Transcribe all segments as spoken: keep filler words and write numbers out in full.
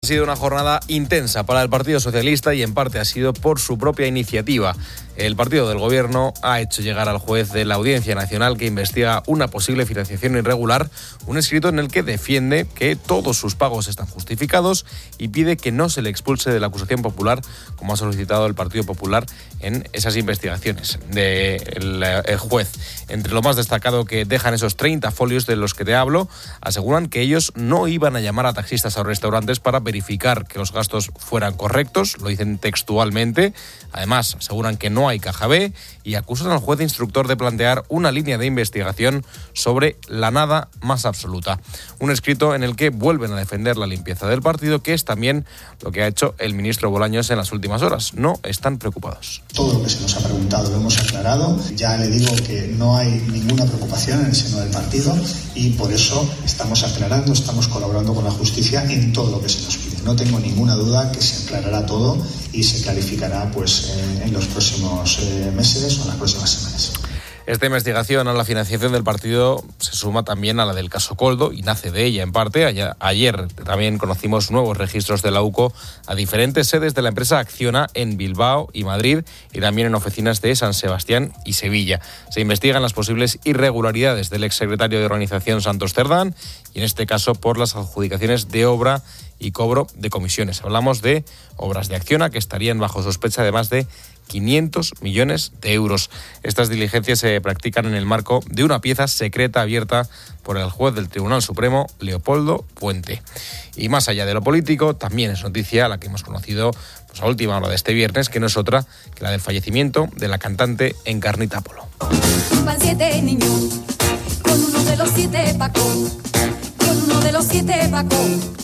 Ha sido una jornada intensa para el Partido Socialista y en parte ha sido por su propia iniciativa. El partido del Gobierno ha hecho llegar al juez de la Audiencia Nacional que investiga una posible financiación irregular un escrito en el que defiende que todos sus pagos están justificados y pide que no se le expulse de la acusación popular, como ha solicitado el Partido Popular en esas investigaciones del el juez. Entre lo más destacado que dejan esos treinta folios de los que te hablo, aseguran que ellos no iban a llamar a taxistas a restaurantes para verificar que los gastos fueran correctos, lo dicen textualmente. Además, aseguran que no hay caja B y acusan al juez instructor de plantear una línea de investigación sobre la nada más absoluta. Un escrito en el que vuelven a defender la limpieza del partido, que es también lo que ha hecho el ministro Bolaños en las últimas horas. No están preocupados. Todo lo que se nos ha preguntado lo hemos aclarado. Ya le digo que no hay ninguna preocupación en el seno del partido y por eso estamos aclarando, estamos colaborando con la justicia en todo lo que se nos pide. No tengo ninguna duda que se aclarará todo y se clarificará pues en, en los próximos eh, meses o en las próximas semanas. Esta investigación a la financiación del partido se suma también a la del caso Koldo y nace de ella en parte. Ayer también conocimos nuevos registros de la U C O a diferentes sedes de la empresa Acciona en Bilbao y Madrid y también en oficinas de San Sebastián y Sevilla. Se investigan las posibles irregularidades del exsecretario de Organización Santos Cerdán y en este caso por las adjudicaciones de obra y cobro de comisiones. Hablamos de obras de Acciona que estarían bajo sospecha de más de quinientos millones de euros. Estas diligencias se practican en el marco de una pieza secreta abierta por el juez del Tribunal Supremo, Leopoldo Puente. Y más allá de lo político, también es noticia la que hemos conocido pues, a última hora de este viernes, que no es otra que la del fallecimiento de la cantante Encarnita Polo. Van siete niños, con uno de los siete Paco, con uno de los siete Paco.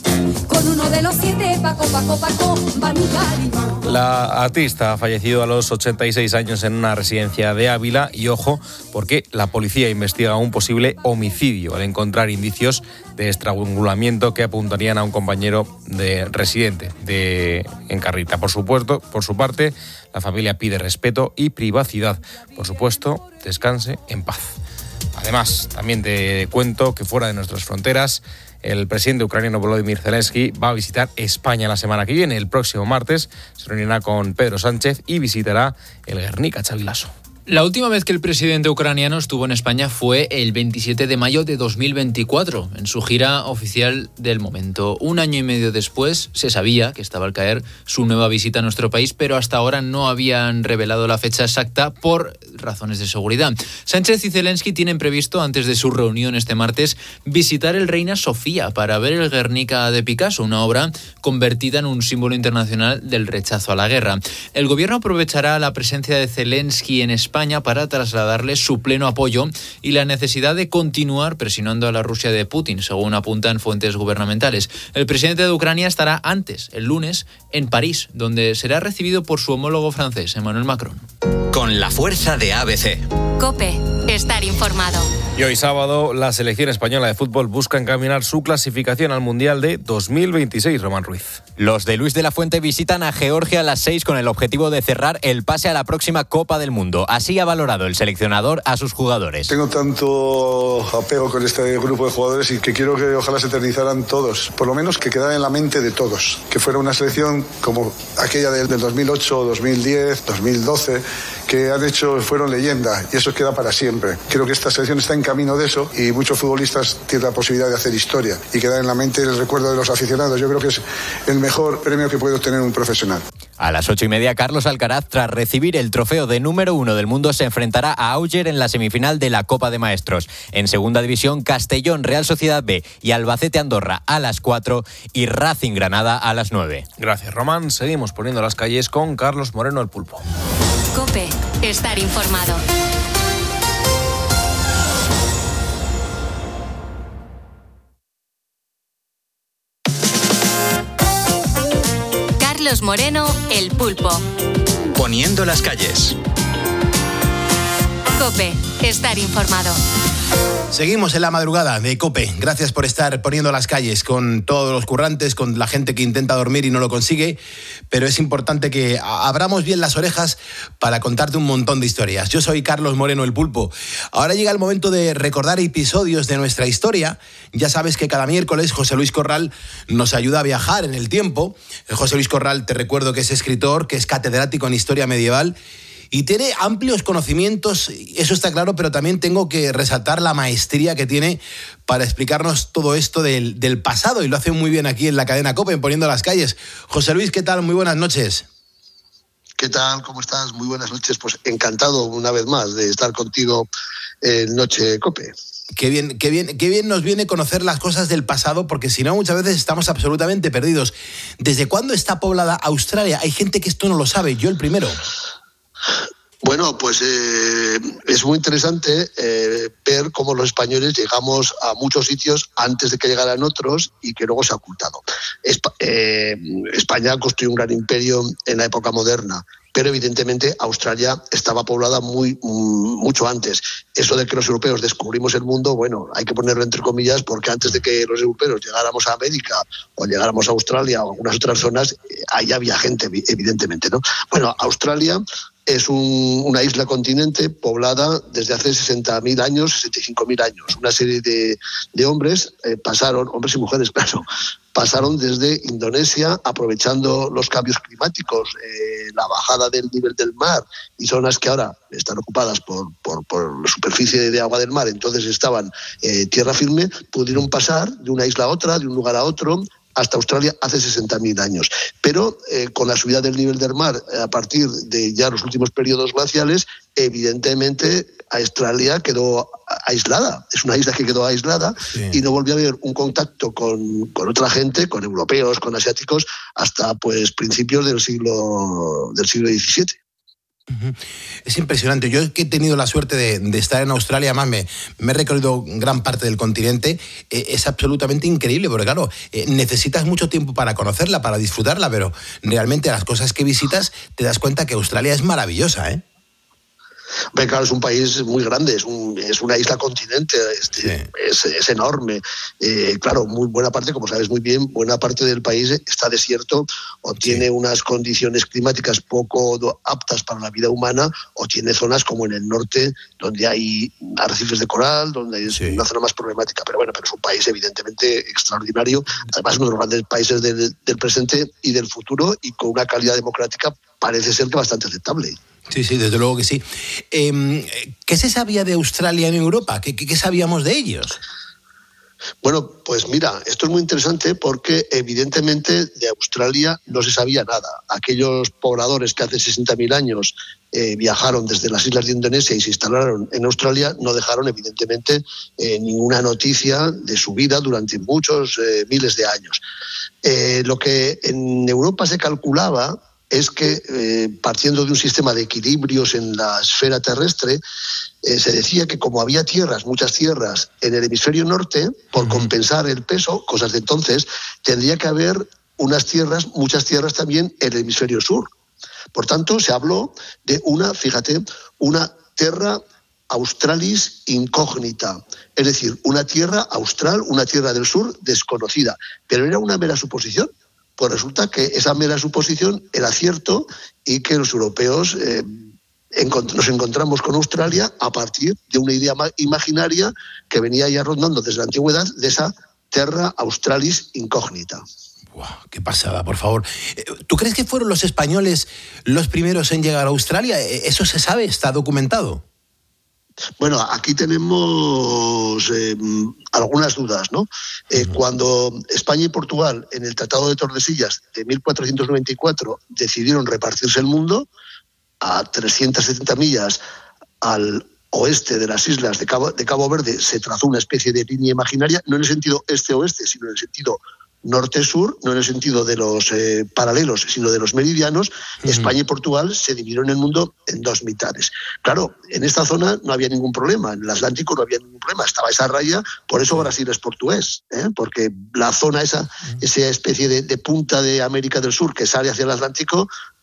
Con uno de los siete, Paco, Paco, Paco, va mi cariño. La artista ha fallecido a los ochenta y seis años en una residencia de Ávila y, ojo, porque la policía investiga un posible homicidio al encontrar indicios de estrangulamiento que apuntarían a un compañero de residente de Encarnita. Por supuesto, por su parte, la familia pide respeto y privacidad. Por supuesto, descanse en paz. Además, también te cuento que fuera de nuestras fronteras, el presidente ucraniano Volodymyr Zelensky va a visitar España la semana que viene. El próximo martes se reunirá con Pedro Sánchez y visitará el Guernica, Xavi Lasso. La última vez que el presidente ucraniano estuvo en España fue el veintisiete de mayo de dos mil veinticuatro, en su gira oficial del momento. Un año y medio después se sabía que estaba al caer su nueva visita a nuestro país, pero hasta ahora no habían revelado la fecha exacta por razones de seguridad. Sánchez y Zelensky tienen previsto, antes de su reunión este martes, visitar el Reina Sofía para ver el Guernica de Picasso, una obra convertida en un símbolo internacional del rechazo a la guerra. El gobierno aprovechará la presencia de Zelensky en España para trasladarle su pleno apoyo y la necesidad de continuar presionando a la Rusia de Putin, según apuntan fuentes gubernamentales. El presidente de Ucrania estará antes, el lunes, en París, donde será recibido por su homólogo francés, Emmanuel Macron. Con la fuerza de A B C. COPE. Estar informado. Y hoy sábado, la selección española de fútbol busca encaminar su clasificación al Mundial de dos mil veintiséis, Román Ruiz. Los de Luis de la Fuente visitan a Georgia a las seis con el objetivo de cerrar el pase a la próxima Copa del Mundo. Así ha valorado el seleccionador a sus jugadores. Tengo tanto apego con este grupo de jugadores y que quiero que ojalá se eternizaran todos, por lo menos que quedara en la mente de todos, que fuera una selección como aquella del, del dos mil ocho, dos mil diez, dos mil doce, que han hecho, fueron leyenda y eso queda para siempre. Creo que esta selección está en camino de eso y muchos futbolistas tienen la posibilidad de hacer historia y quedar en la mente el recuerdo de los aficionados. Yo creo que es el mejor premio que puede obtener un profesional. A las ocho y media, Carlos Alcaraz, tras recibir el trofeo de número uno del mundo, se enfrentará a Auger en la semifinal de la Copa de Maestros. En segunda división, Castellón, Real Sociedad B y Albacete Andorra a las cuatro y Racing Granada a las nueve. Gracias, Román. Seguimos poniendo las calles con Carlos Moreno, el Pulpo. COPE. Estar informado. Carlos Moreno, el Pulpo. Poniendo las calles. COPE. Estar informado. Seguimos en la madrugada de COPE. Gracias por estar poniendo las calles con todos los currantes, con la gente que intenta dormir y no lo consigue, pero es importante que abramos bien las orejas para contarte un montón de historias. Yo soy Carlos Moreno, el Pulpo. Ahora llega el momento de recordar episodios de nuestra historia. Ya sabes que cada miércoles José Luis Corral nos ayuda a viajar en el tiempo. José Luis Corral, te recuerdo que es escritor, que es catedrático en historia medieval y tiene amplios conocimientos, eso está claro, pero también tengo que resaltar la maestría que tiene para explicarnos todo esto del, del pasado, y lo hace muy bien aquí en la cadena COPE, en Poniendo las Calles. José Luis, ¿qué tal? Muy buenas noches. ¿Qué tal? ¿Cómo estás? Muy buenas noches. Pues encantado una vez más de estar contigo en Noche COPE. Qué bien, qué bien, qué bien nos viene conocer las cosas del pasado, porque si no muchas veces estamos absolutamente perdidos. ¿Desde cuándo está poblada Australia? Hay gente que esto no lo sabe, yo el primero. Bueno, pues eh, es muy interesante eh, ver cómo los españoles llegamos a muchos sitios antes de que llegaran otros y que luego se ha ocultado. Espa- eh, España construyó un gran imperio en la época moderna, pero evidentemente Australia estaba poblada muy mucho antes. Eso de que los europeos descubrimos el mundo, bueno, hay que ponerlo entre comillas, porque antes de que los europeos llegáramos a América o llegáramos a Australia o a algunas otras zonas, eh, ahí había gente, evidentemente, ¿no? Bueno, Australia es un, una isla continente poblada desde hace sesenta mil años, sesenta y cinco mil años. Una serie de, de hombres eh, pasaron, hombres y mujeres, claro, pasaron desde Indonesia, aprovechando los cambios climáticos, eh, la bajada del nivel del mar y zonas que ahora están ocupadas por, por, por la superficie de agua del mar, entonces estaban eh, tierra firme, pudieron pasar de una isla a otra, de un lugar a otro, hasta Australia hace sesenta mil años. Pero eh, con la subida del nivel del mar a partir de ya los últimos periodos glaciales, evidentemente Australia quedó aislada. Es una isla que quedó aislada, sí, y no volvió a haber un contacto con, con otra gente, con europeos, con asiáticos, hasta pues principios del siglo, del siglo diecisiete. Es impresionante. Yo que he tenido la suerte de, de estar en Australia, más me, me he recorrido gran parte del continente, eh, es absolutamente increíble, porque claro, eh, necesitas mucho tiempo para conocerla, para disfrutarla, pero realmente las cosas que visitas te das cuenta que Australia es maravillosa, ¿eh? Hombre, claro, es un país muy grande, es, un, es una isla continente, este, sí. es, es enorme. Eh, claro, muy buena parte, como sabes muy bien, buena parte del país está desierto o tiene sí. unas condiciones climáticas poco aptas para la vida humana, o tiene zonas como en el norte donde hay arrecifes de coral, donde es sí. una zona más problemática. Pero bueno, pero es un país evidentemente extraordinario, además uno de los grandes países del, del presente y del futuro, y con una calidad democrática parece ser que bastante aceptable. Sí, sí, desde luego que sí. Eh, ¿Qué se sabía de Australia en Europa? ¿Qué, qué, qué sabíamos de ellos? Bueno, pues mira, esto es muy interesante porque evidentemente de Australia no se sabía nada. Aquellos pobladores que hace sesenta mil años eh, viajaron desde las islas de Indonesia y se instalaron en Australia no dejaron evidentemente eh, ninguna noticia de su vida durante muchos eh, miles de años. Eh, lo que en Europa se calculaba es que eh, partiendo de un sistema de equilibrios en la esfera terrestre, eh, se decía que como había tierras, muchas tierras en el hemisferio norte, por uh-huh. compensar el peso, cosas de entonces, tendría que haber unas tierras, muchas tierras también en el hemisferio sur. Por tanto, se habló de una, fíjate, una terra australis incógnita, es decir, una tierra austral, una tierra del sur desconocida, pero era una mera suposición. Pues resulta que esa mera suposición era cierto y que los europeos eh, encont- nos encontramos con Australia a partir de una idea ma- imaginaria que venía ya rondando desde la antigüedad, de esa terra australis incógnita. Wow, qué pasada, por favor. ¿Tú crees que fueron los españoles los primeros en llegar a Australia? ¿Eso se sabe? ¿Está documentado? Bueno, aquí tenemos eh, algunas dudas, ¿no? Eh, uh-huh. Cuando España y Portugal, en el Tratado de Tordesillas de mil cuatrocientos noventa y cuatro, decidieron repartirse el mundo a trescientas setenta millas al oeste de las islas de Cabo, de Cabo Verde, se trazó una especie de línea imaginaria, no en el sentido este-oeste, sino en el sentido norte-sur, no en el sentido de los eh, paralelos, sino de los meridianos. Uh-huh. España y Portugal se dividieron el mundo en dos mitades. Claro, en esta zona no había ningún problema, en el Atlántico no había ningún problema, estaba esa raya, por eso Brasil es portugués, ¿eh? Porque la zona esa, uh-huh. esa especie de, de punta de América del Sur que sale hacia el Atlántico,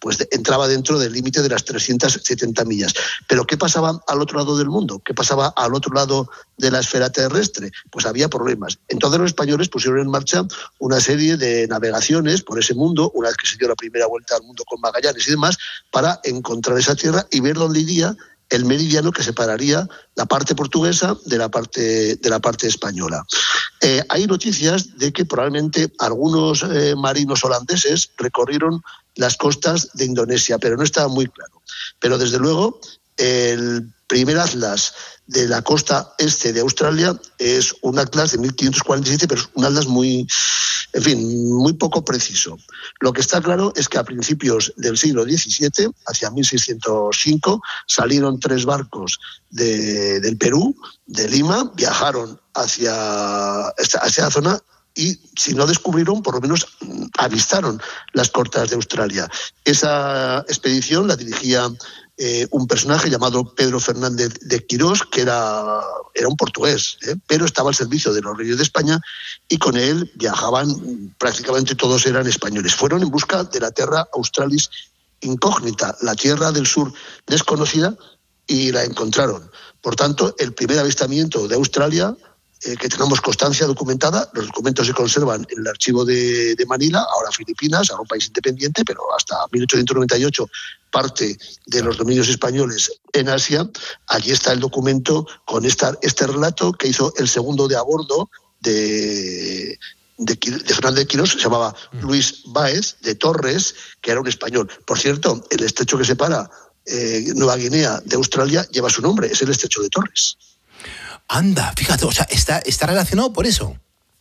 pues de, entraba dentro del límite de las trescientas setenta millas. Pero ¿qué pasaba al otro lado del mundo? ¿Qué pasaba al otro lado de la esfera terrestre? Pues había problemas. Entonces los españoles pusieron en marcha una serie de navegaciones por ese mundo, una vez que se dio la primera vuelta al mundo con Magallanes y demás, para encontrar esa tierra y ver dónde iría el meridiano que separaría la parte portuguesa de la parte, de la parte española. Eh, hay noticias de que probablemente algunos eh, marinos holandeses recorrieron las costas de Indonesia, pero no estaba muy claro. Pero desde luego el primer atlas de la costa este de Australia es un atlas de mil quinientos cuarenta y siete, pero es un atlas muy, en fin, muy poco preciso. Lo que está claro es que a principios del siglo diecisiete, hacia mil seiscientos cinco, salieron tres barcos de, del Perú, de Lima, viajaron hacia, hacia la zona y, si no descubrieron, por lo menos avistaron las costas de Australia. Esa expedición la dirigía Eh, un personaje llamado Pedro Fernández de Quirós, que era, era un portugués, ¿eh? pero estaba al servicio de los reyes de España, y con él viajaban, prácticamente todos eran españoles. Fueron en busca de la Terra Australis Incógnita, la tierra del sur desconocida, y la encontraron. Por tanto, el primer avistamiento de Australia, eh, que tenemos constancia documentada, los documentos se conservan en el archivo de, de Manila, ahora Filipinas, ahora un país independiente, pero hasta mil ochocientos noventa y ocho parte de los dominios españoles en Asia. Allí está el documento con esta, este relato que hizo el segundo de a bordo de, de, de Fernández de Quirós, se llamaba Luis Báez de Torres, que era un español. Por cierto, el estrecho que separa eh, Nueva Guinea de Australia lleva su nombre, es el estrecho de Torres. Anda, fíjate, o sea, está, está relacionado por eso.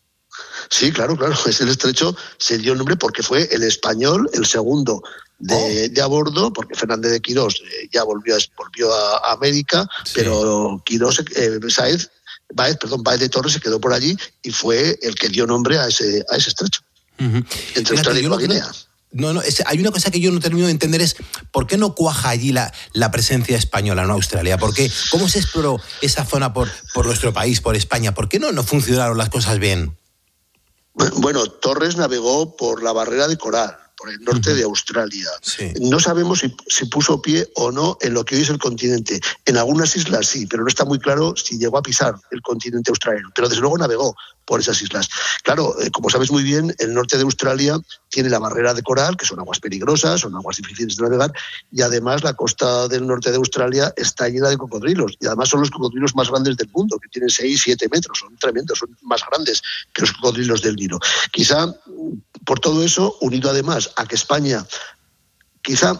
Sí, claro, claro, es el estrecho, se dio el nombre porque fue el español, el segundo de, de a bordo, porque Fernández de Quirós eh, ya volvió, a, volvió a América, sí. pero Quirós, eh, Sáez, Báez, perdón, Báez de Torres se quedó por allí y fue el que dio nombre a ese, a ese estrecho, uh-huh. entre Australia y Nueva Guinea. No, no, es, hay una cosa que yo no termino de entender, es por qué no cuaja allí la, la presencia española en Australia. ¿Por qué? ¿Cómo se exploró esa zona por, por nuestro país, por España? ¿Por qué no, no funcionaron las cosas bien? Bueno, Torres navegó por la barrera de coral, por el norte uh-huh. de Australia. Sí. No sabemos si, si puso pie o no en lo que hoy es el continente. En algunas islas sí, pero no está muy claro si llegó a pisar el continente australiano. Pero desde luego navegó por esas islas. Claro, eh, como sabes muy bien, el norte de Australia tiene la barrera de coral, que son aguas peligrosas, son aguas difíciles de navegar, y además la costa del norte de Australia está llena de cocodrilos, y además son los cocodrilos más grandes del mundo, que tienen seis, siete metros, son tremendos, son más grandes que los cocodrilos del Nilo. Quizá por todo eso, unido además a que España quizá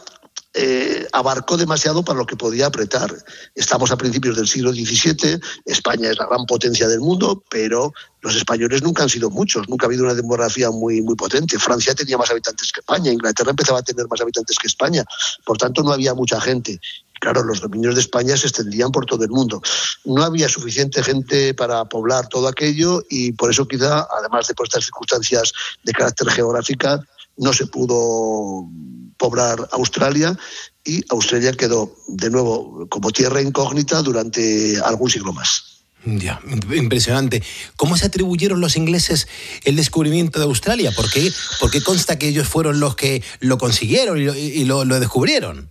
Eh, abarcó demasiado para lo que podía apretar. Estamos a principios del siglo diecisiete, España es la gran potencia del mundo, pero los españoles nunca han sido muchos, nunca ha habido una demografía muy, muy potente. Francia tenía más habitantes que España, Inglaterra empezaba a tener más habitantes que España, por tanto no había mucha gente. Claro, los dominios de España se extendían por todo el mundo. No había suficiente gente para poblar todo aquello y por eso quizá, además de por estas circunstancias de carácter geográfica, no se pudo poblar Australia y Australia quedó de nuevo como tierra incógnita durante algún siglo más. Ya, impresionante. ¿Cómo se atribuyeron los ingleses el descubrimiento de Australia? ¿Por qué, por qué consta que ellos fueron los que lo consiguieron y lo, y lo, lo descubrieron?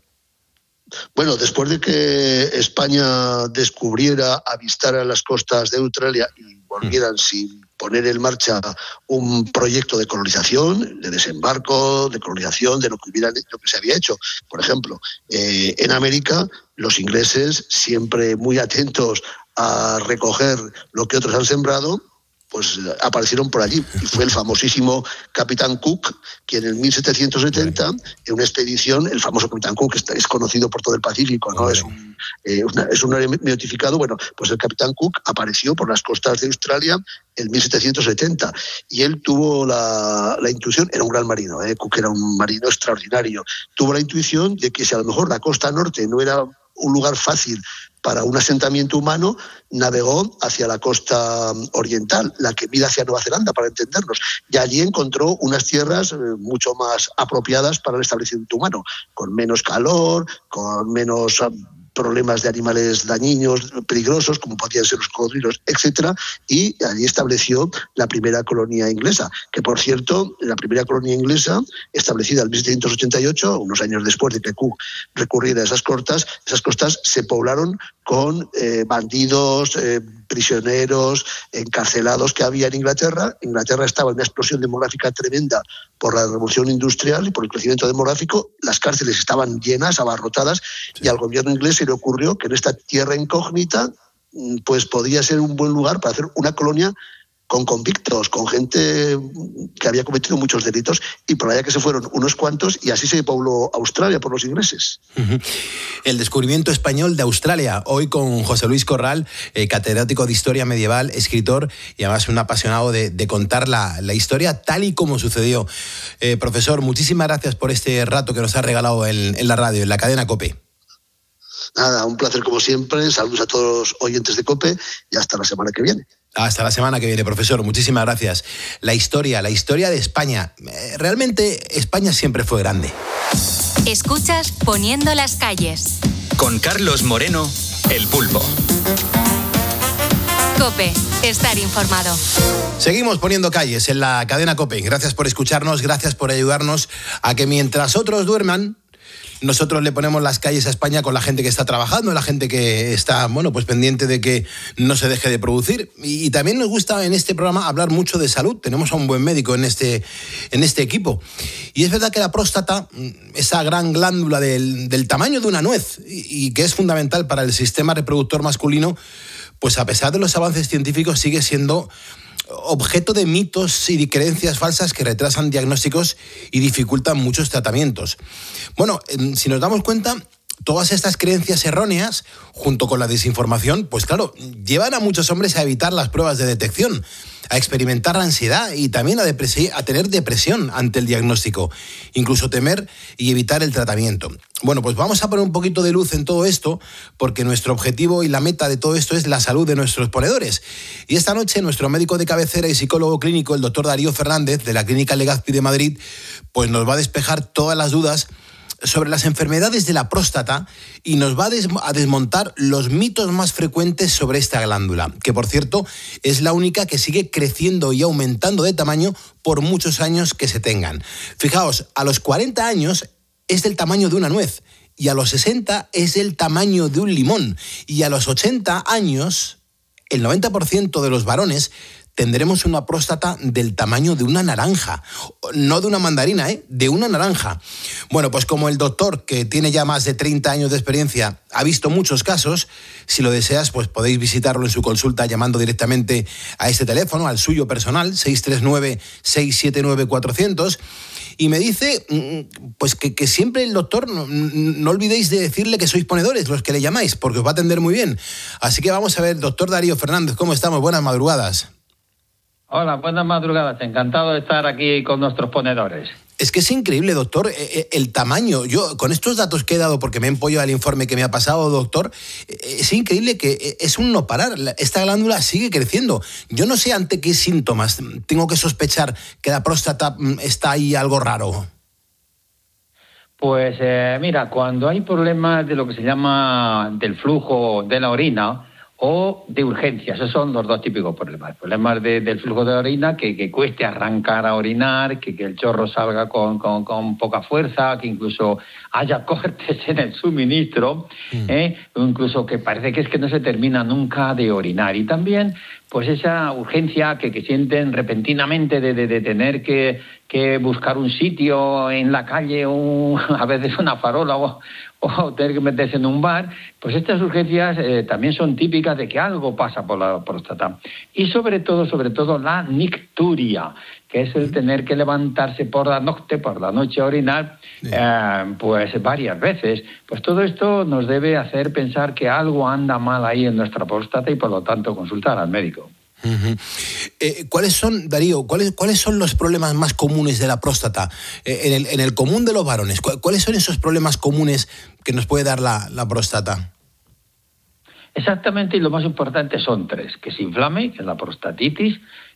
Bueno, después de que España descubriera, avistara las costas de Australia y volvieran mm. sin poner en marcha un proyecto de colonización, de desembarco, de colonización, de lo que, hubiera, lo que se había hecho. Por ejemplo, eh, en América, los ingleses, siempre muy atentos a recoger lo que otros han sembrado, pues aparecieron por allí. Y fue el famosísimo Capitán Cook, quien en mil setecientos setenta, en una expedición, el famoso Capitán Cook, que es conocido por todo el Pacífico, ¿no? Es un, eh, una, es un notificado, bueno, pues el Capitán Cook apareció por las costas de Australia en mil setecientos setenta, y él tuvo la, la intuición, era un gran marino, ¿eh? Cook era un marino extraordinario, tuvo la intuición de que si a lo mejor la costa norte no era un lugar fácil para un asentamiento humano, navegó hacia la costa oriental, la que mira hacia Nueva Zelanda, para entendernos, y allí encontró unas tierras mucho más apropiadas para el establecimiento humano, con menos calor, con menos problemas de animales dañinos, peligrosos, como podían ser los cocodrilos, etcétera, y allí estableció la primera colonia inglesa, que por cierto, la primera colonia inglesa, establecida en mil setecientos ochenta y ocho, unos años después de que Cook recurriera a esas costas, esas costas se poblaron con eh, bandidos, eh, prisioneros, encarcelados que había en Inglaterra. Inglaterra estaba en una explosión demográfica tremenda por la revolución industrial y por el crecimiento demográfico. Las cárceles estaban llenas, abarrotadas, sí. Y al gobierno inglés se le ocurrió que en esta tierra incógnita pues podía ser un buen lugar para hacer una colonia con convictos, con gente que había cometido muchos delitos, y por allá que se fueron unos cuantos, y así se pobló Australia por los ingleses. Uh-huh. El descubrimiento español de Australia, hoy con José Luis Corral, eh, catedrático de Historia Medieval, escritor y además un apasionado de, de contar la, la historia tal y como sucedió. Eh, profesor, muchísimas gracias por este rato que nos ha regalado en, en la radio, en la cadena COPE. Nada, un placer como siempre, saludos a todos los oyentes de COPE y hasta la semana que viene. Hasta la semana que viene, profesor. Muchísimas gracias. La historia, la historia de España. Realmente España siempre fue grande. Escuchas Poniendo las calles. Con Carlos Moreno, El Pulpo. COPE, estar informado. Seguimos poniendo calles en la cadena COPE. Gracias por escucharnos, gracias por ayudarnos a que mientras otros duerman, nosotros le ponemos las calles a España con la gente que está trabajando, la gente que está, bueno, pues pendiente de que no se deje de producir. Y, y también nos gusta en este programa hablar mucho de salud. Tenemos a un buen médico en este, en este equipo. Y es verdad que la próstata, esa gran glándula del, del tamaño de una nuez y, y que es fundamental para el sistema reproductor masculino, pues a pesar de los avances científicos sigue siendo objeto de mitos y de creencias falsas que retrasan diagnósticos y dificultan muchos tratamientos. Bueno, si nos damos cuenta, todas estas creencias erróneas, junto con la desinformación, pues claro, llevan a muchos hombres a evitar las pruebas de detección, a experimentar ansiedad y también a, depresi- a tener depresión ante el diagnóstico, incluso temer y evitar el tratamiento. Bueno, pues vamos a poner un poquito de luz en todo esto, porque nuestro objetivo y la meta de todo esto es la salud de nuestros ponedores. Y esta noche nuestro médico de cabecera y psicólogo clínico, el doctor Darío Fernández, de la Clínica Legazpi de Madrid, pues nos va a despejar todas las dudas sobre las enfermedades de la próstata y nos va a, des- a desmontar los mitos más frecuentes sobre esta glándula, que por cierto es la única que sigue creciendo y aumentando de tamaño por muchos años que se tengan. Fijaos, a los cuarenta años es del tamaño de una nuez, y a los sesenta es del tamaño de un limón, y a los ochenta años el noventa por ciento de los varones tendremos una próstata del tamaño de una naranja. No de una mandarina, ¿eh? De una naranja. Bueno, pues como el doctor, que tiene ya más de treinta años de experiencia, ha visto muchos casos, si lo deseas, pues podéis visitarlo en su consulta llamando directamente a este teléfono, al suyo personal, seis tres nueve, seis siete nueve, cuatrocientos. Y me dice pues que, que siempre el doctor, no, no olvidéis de decirle que sois ponedores, los que le llamáis, porque os va a atender muy bien. Así que vamos a ver, doctor Darío Fernández, ¿cómo estamos? Buenas madrugadas. Hola, buenas madrugadas. Encantado de estar aquí con nuestros ponedores. Es que es increíble, doctor, el tamaño. Yo, con estos datos que he dado, porque me empollo al informe que me ha pasado, doctor, es increíble que es un no parar. Esta glándula sigue creciendo. Yo no sé ante qué síntomas tengo que sospechar que la próstata está ahí algo raro. Pues eh, mira, cuando hay problemas de lo que se llama del flujo de la orina o de urgencia, esos son los dos típicos problemas. Problemas de, del flujo de la orina, que, que cueste arrancar a orinar, que, que el chorro salga con, con, con poca fuerza, que incluso haya cortes en el suministro, mm. ¿eh? O incluso que parece que es que no se termina nunca de orinar. Y también pues esa urgencia que, que sienten repentinamente de, de, de tener que, que buscar un sitio en la calle, un, a veces una farola o, o tener que meterse en un bar, pues estas urgencias eh, también son típicas de que algo pasa por la próstata. Y sobre todo, sobre todo la nicturia, que es el tener que levantarse por la noche, por la noche a orinar, sí. eh, pues varias veces. Pues todo esto nos debe hacer pensar que algo anda mal ahí en nuestra próstata y por lo tanto consultar al médico. Uh-huh. Eh, ¿Cuáles son, Darío, cuáles, cuáles son los problemas más comunes de la próstata? Eh, en, el, en el común de los varones, ¿cuáles son esos problemas comunes que nos puede dar la, la próstata? Exactamente, y lo más importante son tres: que se inflame, que es la prostatitis,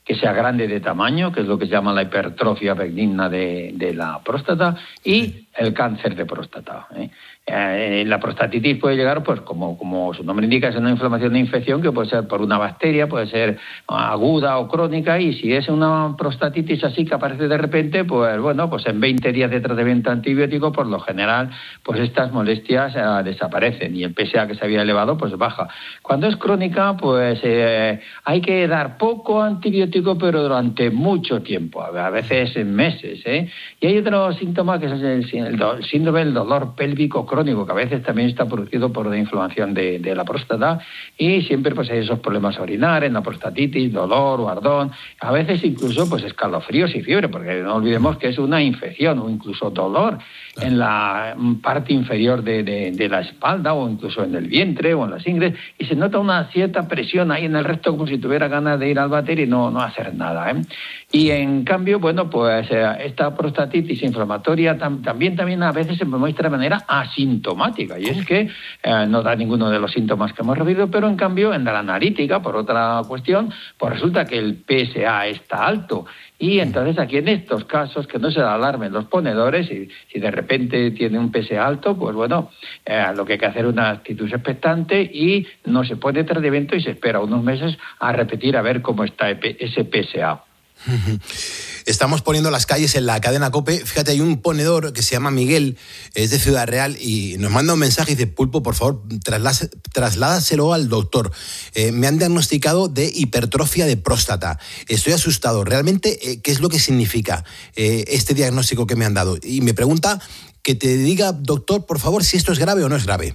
que sea grande de tamaño, que es lo que se llama la hipertrofia benigna de, de la próstata, y el cáncer de próstata, ¿eh? Eh, la prostatitis puede llegar, pues como, como su nombre indica, es una inflamación de infección que puede ser por una bacteria, puede ser aguda o crónica, y si es una prostatitis así que aparece de repente, pues bueno, pues en veinte días de tratamiento antibiótico, por lo general, pues estas molestias eh, desaparecen y el P S A que se había elevado, pues baja. Cuando es crónica, pues eh, hay que dar poco antibiótico, pero durante mucho tiempo, a veces en meses, ¿eh? Y hay otro síntoma que es el, el, el síndrome del dolor pélvico crónico, que a veces también está producido por la inflamación de, de la próstata, y siempre pues hay esos problemas urinares, la prostatitis, dolor o ardón, a veces incluso pues escalofríos y fiebre, porque no olvidemos que es una infección o incluso dolor en la parte inferior de, de, de la espalda o incluso en el vientre o en las ingles, y se nota una cierta presión ahí en el recto como si tuviera ganas de ir al váter y no, no hacer nada, ¿eh? Y en cambio, bueno, pues eh, esta prostatitis inflamatoria tam, también, también a veces se muestra de manera asintomática, y es que eh, no da ninguno de los síntomas que hemos referido, pero en cambio en la analítica, por otra cuestión, pues resulta que el P S A está alto. Y entonces aquí en estos casos, que no se alarmen los ponedores, y si de repente tiene un P S A alto, pues bueno, eh, lo que hay que hacer es una actitud expectante y no se pone tratamiento y se espera unos meses a repetir a ver cómo está ese P S A. Estamos poniendo las calles en la cadena COPE. Fíjate, hay un ponedor que se llama Miguel, es de Ciudad Real, y nos manda un mensaje y dice: Pulpo, por favor, traslás, trasládaselo al doctor. Eh, me han diagnosticado de hipertrofia de próstata. Estoy asustado. Realmente, eh, ¿qué es lo que significa eh, este diagnóstico que me han dado? Y me pregunta que te diga, doctor, por favor, si esto es grave o no es grave.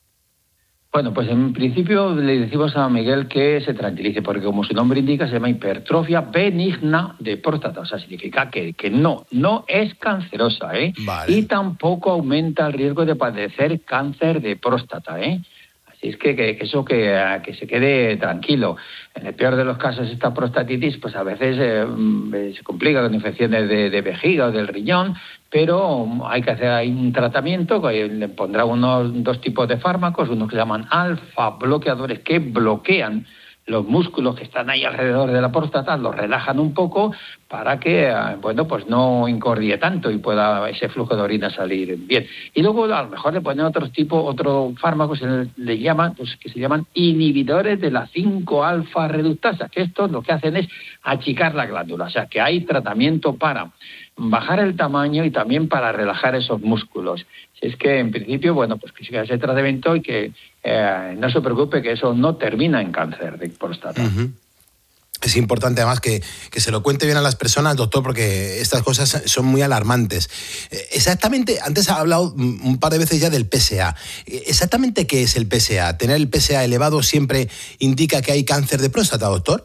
Bueno, pues en principio le decimos a Miguel que se tranquilice, porque como su nombre indica, se llama hipertrofia benigna de próstata. O sea, significa que, que no, no es cancerosa, ¿eh? Vale. Y tampoco aumenta el riesgo de padecer cáncer de próstata, ¿eh? Así es que, que, que eso que, que se quede tranquilo. En el peor de los casos, esta prostatitis, pues a veces eh, se complica con infecciones de, de vejiga o del riñón, pero hay que hacer ahí un tratamiento, que le pondrá unos dos tipos de fármacos, unos que se llaman alfa bloqueadores, que bloquean los músculos que están ahí alrededor de la próstata, los relajan un poco para que, bueno, pues no incordie tanto y pueda ese flujo de orina salir bien. Y luego a lo mejor le ponen otros tipos, otros fármacos se le llaman, pues, que se llaman inhibidores de la cinco alfa reductasa, que estos lo que hacen es achicar la glándula. O sea, que hay tratamiento para bajar el tamaño y también para relajar esos músculos. Si es que en principio, bueno, pues que siga ese tratamiento y que eh, no se preocupe, que eso no termina en cáncer de próstata. Uh-huh. Es importante además que, que se lo cuente bien a las personas, doctor, porque estas cosas son muy alarmantes. Exactamente, antes ha hablado un par de veces ya del P S A. ¿Exactamente qué es el P S A? ¿Tener el P S A elevado siempre indica que hay cáncer de próstata, doctor?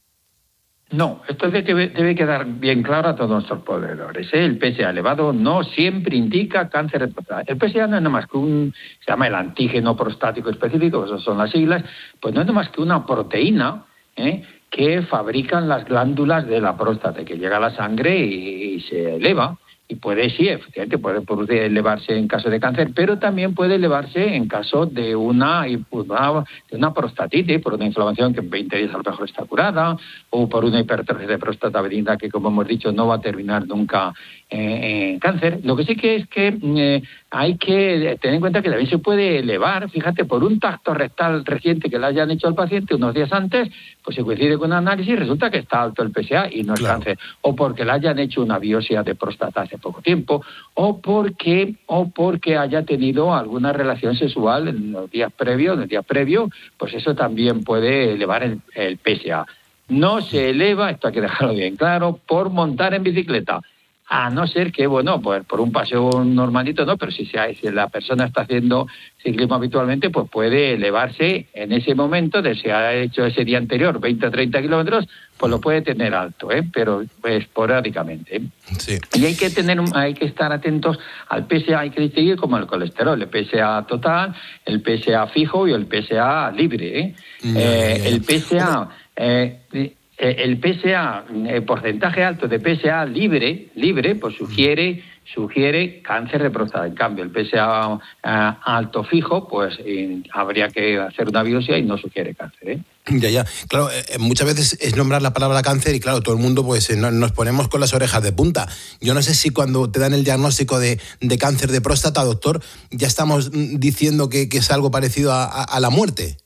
No, esto debe, debe quedar bien claro a todos nuestros proveedores, ¿eh? El P S A elevado no siempre indica cáncer de próstata. El P S A no es nada más que un, se llama el antígeno prostático específico, esas son las siglas, pues no es nada más que una proteína, ¿eh?, que fabrican las glándulas de la próstata, que llega a la sangre y, y se eleva. Y puede, sí, efectivamente, puede producir elevarse en caso de cáncer, pero también puede elevarse en caso de una, una, de una prostatitis, por una inflamación que en veinte días a lo mejor está curada, o por una hipertrofia de próstata benigna que, como hemos dicho, no va a terminar nunca eh, en cáncer. Lo que sí que es que eh, hay que tener en cuenta que también se puede elevar, fíjate, por un tacto rectal reciente que le hayan hecho al paciente unos días antes, pues se coincide con un análisis y resulta que está alto el P S A y no es claro. cáncer, o porque le hayan hecho una biopsia de próstata hace poco tiempo, o porque o porque haya tenido alguna relación sexual en los días previos, en el día previo, pues eso también puede elevar el, el P S A. No se eleva, esto hay que dejarlo bien claro, por montar en bicicleta. A no ser que, bueno, pues por un paseo normalito, no, pero si, se, si la persona está haciendo ciclismo habitualmente, pues puede elevarse en ese momento, de si ha hecho ese día anterior veinte o treinta kilómetros, pues lo puede tener alto, ¿eh? Pero pues, esporádicamente. Sí. Y hay que tener, hay que estar atentos al P S A, hay que distinguir como el colesterol, el P S A total, el P S A fijo y el P S A libre, ¿eh? No, eh, el P S A... Eh, el P S A, el porcentaje alto de P S A libre, libre, pues sugiere sugiere cáncer de próstata. En cambio, el P S A eh, alto fijo, pues eh, habría que hacer una biopsia y no sugiere cáncer, ¿eh? Ya, ya. Claro, eh, muchas veces es nombrar la palabra cáncer y claro, todo el mundo pues eh, no, nos ponemos con las orejas de punta. Yo no sé si cuando te dan el diagnóstico de, de cáncer de próstata, doctor, ya estamos diciendo que, que es algo parecido a, a, a la muerte.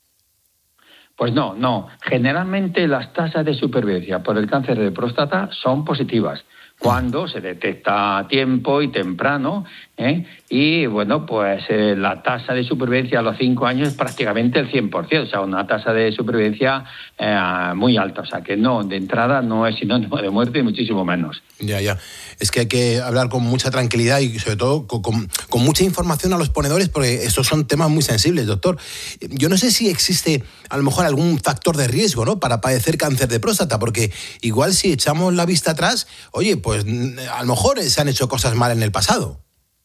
Pues no, no. Generalmente las tasas de supervivencia por el cáncer de próstata son positivas cuando se detecta a tiempo y temprano, ¿eh? Y bueno, pues eh, la tasa de supervivencia a los cinco años es prácticamente el cien por ciento, o sea, una tasa de supervivencia eh, muy alta, o sea, que no, de entrada no es sinónimo de muerte, y muchísimo menos. Ya, ya. Es que hay que hablar con mucha tranquilidad y sobre todo con, con, con mucha información a los ponedores, porque estos son temas muy sensibles, doctor. Yo no sé si existe a lo mejor algún factor de riesgo, ¿no?, para padecer cáncer de próstata, porque igual si echamos la vista atrás, oye, pues a lo mejor se han hecho cosas mal en el pasado.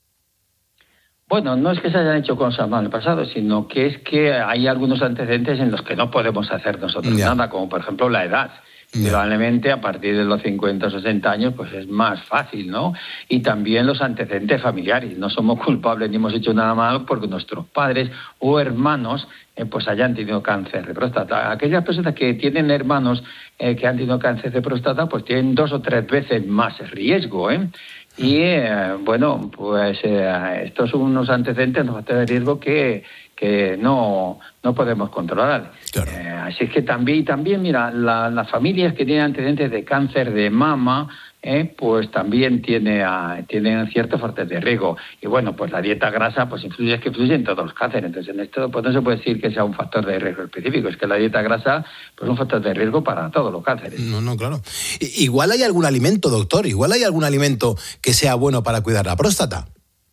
Bueno, no es que se hayan hecho cosas mal en el pasado, sino que es que hay algunos antecedentes en los que no podemos hacer nosotros yeah. nada, como por ejemplo la edad. Yeah. Probablemente a partir de los cincuenta o sesenta años pues es más fácil, ¿no? Y también los antecedentes familiares. No somos culpables ni hemos hecho nada malo porque nuestros padres o hermanos eh, pues hayan tenido cáncer de próstata. Aquellas personas que tienen hermanos eh, que han tenido cáncer de próstata pues tienen dos o tres veces más riesgo, ¿eh? Y, eh, bueno, pues eh, estos son unos antecedentes, unos factores de riesgo que, que no, no podemos controlar. Claro. Eh, así es que también, también mira, la, las familias que tienen antecedentes de cáncer de mama, eh, pues también tiene, uh, tienen ciertos factores de riesgo. Y bueno, pues la dieta grasa pues influye, es que influye en todos los cánceres. Entonces, en esto pues no se puede decir que sea un factor de riesgo específico, es que la dieta grasa pues es un factor de riesgo para todos los cánceres. No, no, claro. Igual hay algún alimento, doctor, igual hay algún alimento que sea bueno para cuidar la próstata.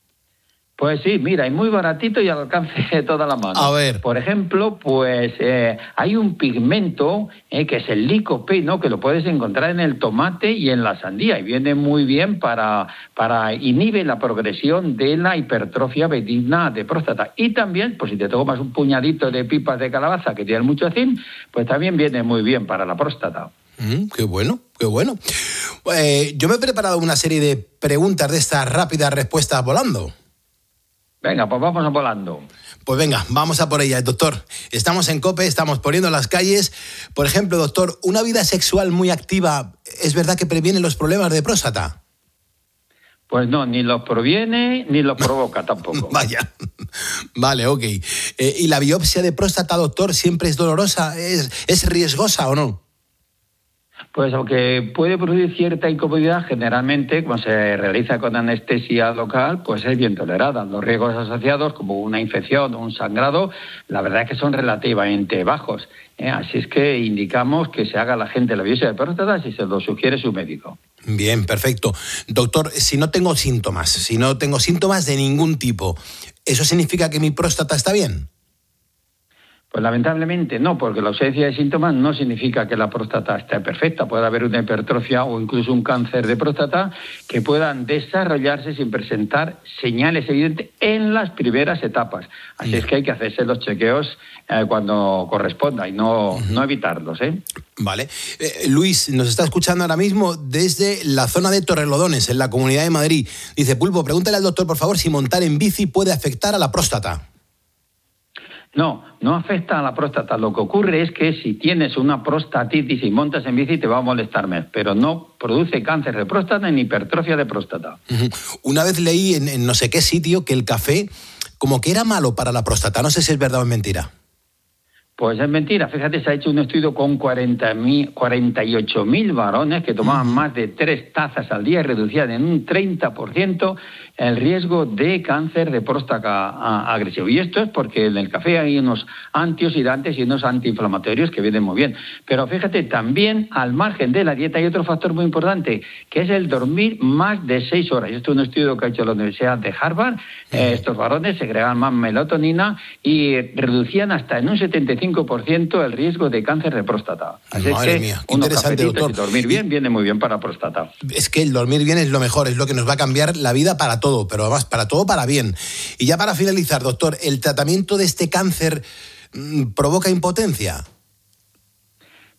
Pues sí, mira, y muy baratito y al alcance de toda la mano. A ver. Por ejemplo, pues eh, hay un pigmento eh, que es el licopeno, que lo puedes encontrar en el tomate y en la sandía, y viene muy bien para, para inhibir la progresión de la hipertrofia benigna de próstata. Y también, pues si te tomas un puñadito de pipas de calabaza que tienen mucho zinc, pues también viene muy bien para la próstata. Mm, qué bueno, qué bueno. Eh, yo me he preparado una serie de preguntas de estas rápidas respuestas volando. Venga, pues vamos a volando. Pues venga, vamos a por ellas, doctor. Estamos en COPE, estamos poniendo las calles. Por ejemplo, doctor, ¿una vida sexual muy activa es verdad que previene los problemas de próstata? Pues no, ni los proviene ni los provoca tampoco. Vaya, vale, ok. Eh, ¿Y la biopsia de próstata, doctor, siempre es dolorosa? ¿Es, es riesgosa o no? Pues aunque puede producir cierta incomodidad, generalmente cuando se realiza con anestesia local, pues es bien tolerada. Los riesgos asociados, como una infección o un sangrado, la verdad es que son relativamente bajos, ¿eh? Así es que indicamos que se haga la gente la biopsia de próstata si se lo sugiere su médico. Bien, perfecto. Doctor, si no tengo síntomas, si no tengo síntomas de ningún tipo, ¿eso significa que mi próstata está bien? Pues lamentablemente no, porque la ausencia de síntomas no significa que la próstata esté perfecta. Puede haber una hipertrofia o incluso un cáncer de próstata que puedan desarrollarse sin presentar señales evidentes en las primeras etapas. Así es que hay que hacerse los chequeos eh, cuando corresponda y no, no evitarlos, ¿eh? Vale. Eh, Luis nos está escuchando ahora mismo desde la zona de Torrelodones, en la Comunidad de Madrid. Dice, Pulpo, pregúntale al doctor, por favor, si montar en bici puede afectar a la próstata. No, no afecta a la próstata. Lo que ocurre es que si tienes una prostatitis y montas en bici te va a molestar más, pero no produce cáncer de próstata ni hipertrofia de próstata. Uh-huh. Una vez leí en, en no sé qué sitio que el café como que era malo para la próstata. No sé si es verdad o es mentira. Pues es mentira. Fíjate, se ha hecho un estudio con cuarenta y ocho mil varones que tomaban más de tres tazas al día y reducían en un treinta por ciento el riesgo de cáncer de próstata agresivo. Y esto es porque en el café hay unos antioxidantes y unos antiinflamatorios que vienen muy bien. Pero fíjate, también al margen de la dieta hay otro factor muy importante, que es el dormir más de seis horas. Esto es un estudio que ha hecho la Universidad de Harvard. Eh, estos varones segregaban más melatonina y reducían hasta en un setenta y cinco por ciento el riesgo de cáncer de próstata. Así Madre es que mía, qué interesante, doctor. Y dormir bien viene muy bien para la próstata. Es que el dormir bien es lo mejor, es lo que nos va a cambiar la vida para todo, pero además para todo para bien. Y ya para finalizar, doctor, ¿el tratamiento de este cáncer mmm, provoca impotencia?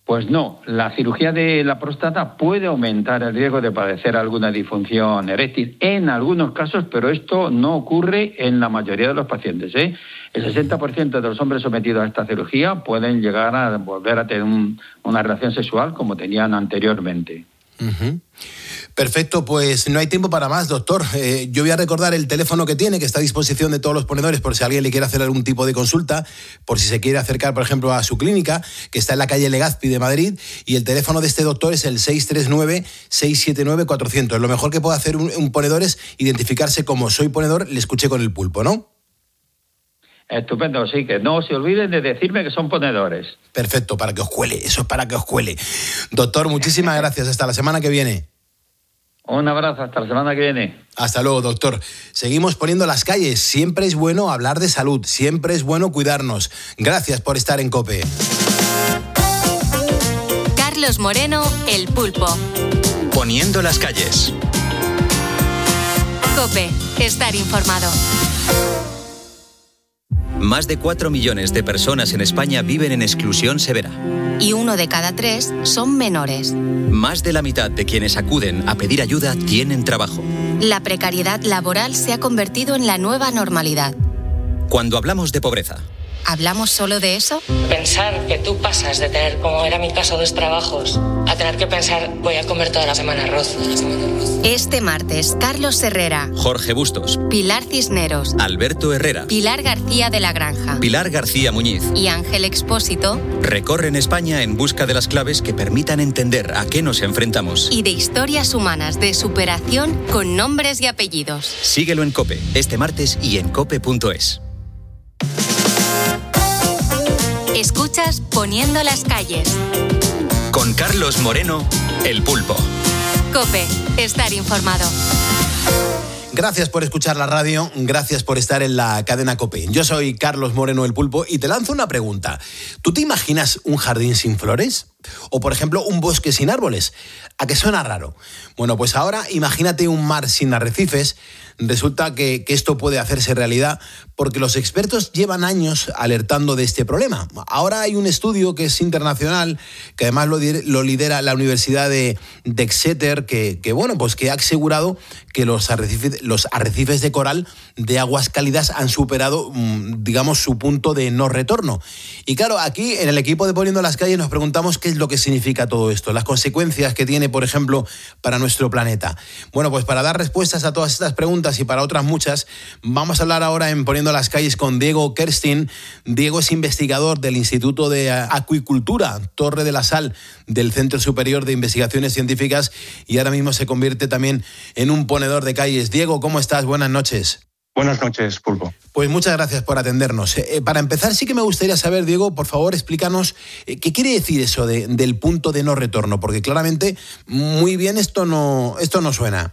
Pues no, la cirugía de la próstata puede aumentar el riesgo de padecer alguna disfunción eréctil en algunos casos, pero esto no ocurre en la mayoría de los pacientes, ¿eh? El sesenta por ciento de los hombres sometidos a esta cirugía pueden llegar a volver a tener un, una relación sexual como tenían anteriormente. Uh-huh. Perfecto, pues no hay tiempo para más, doctor. Eh, yo voy a recordar el teléfono que tiene, que está a disposición de todos los ponedores por si alguien le quiere hacer algún tipo de consulta, por si se quiere acercar, por ejemplo, a su clínica, que está en la calle Legazpi de Madrid, y el teléfono de este doctor es el seis tres nueve, seis siete nueve, cuatro cero cero. Lo mejor que puede hacer un, un ponedor es identificarse como soy ponedor, le escuché con el pulpo, ¿no? Estupendo, sí, que no se olviden de decirme que son ponedores. Perfecto, para que os cuele, eso es para que os cuele. Doctor, muchísimas gracias, hasta la semana que viene. Un abrazo, hasta la semana que viene. Hasta luego, doctor. Seguimos poniendo las calles, siempre es bueno hablar de salud, siempre es bueno cuidarnos. Gracias por estar en COPE. Carlos Moreno, El Pulpo. Poniendo las calles. COPE, estar informado. Más de cuatro millones de personas en España viven en exclusión severa. Y uno de cada tres son menores. Más de la mitad de quienes acuden a pedir ayuda tienen trabajo. La precariedad laboral se ha convertido en la nueva normalidad. Cuando hablamos de pobreza, ¿hablamos solo de eso? Pensar que tú pasas de tener, como era mi caso, dos trabajos, a tener que pensar, voy a comer toda la semana arroz. Este martes, Carlos Herrera, Jorge Bustos, Pilar Cisneros, Alberto Herrera, Pilar García de la Granja, Pilar García Muñiz y Ángel Expósito recorren España en busca de las claves que permitan entender a qué nos enfrentamos. Y de historias humanas de superación con nombres y apellidos. Síguelo en COPE, este martes y en cope punto es. Escuchas Poniendo las calles. Con Carlos Moreno, El Pulpo. COPE, estar informado. Gracias por escuchar la radio, gracias por estar en la cadena COPE. Yo soy Carlos Moreno, El Pulpo, y te lanzo una pregunta. ¿Tú te imaginas un jardín sin flores? O, por ejemplo, un bosque sin árboles. ¿A qué suena raro? Bueno, pues ahora imagínate un mar sin arrecifes. Resulta que, que esto puede hacerse realidad porque los expertos llevan años alertando de este problema. Ahora hay un estudio que es internacional, que además lo, lo lidera la Universidad de, de Exeter, que, que, bueno, pues que ha asegurado que los arrecifes, los arrecifes de coral de aguas cálidas han superado, digamos, su punto de no retorno. Y claro, aquí en el equipo de Poniendo las Calles nos preguntamos qué es lo que significa todo esto, las consecuencias que tiene, por ejemplo, para nuestro planeta. Bueno, pues para dar respuestas a todas estas preguntas y para otras muchas, vamos a hablar ahora en Poniendo las Calles con Diego Kerstin. Diego es investigador del Instituto de Acuicultura Torre de la Sal del Centro Superior de Investigaciones Científicas y ahora mismo se convierte también en un ponedor de calles. Diego, ¿cómo estás? Buenas noches. Buenas noches, Pulpo. Pues muchas gracias por atendernos. Eh, para empezar, sí que me gustaría saber, Diego, por favor, explícanos eh, qué quiere decir eso de, del punto de no retorno, porque claramente muy bien esto no, esto no suena.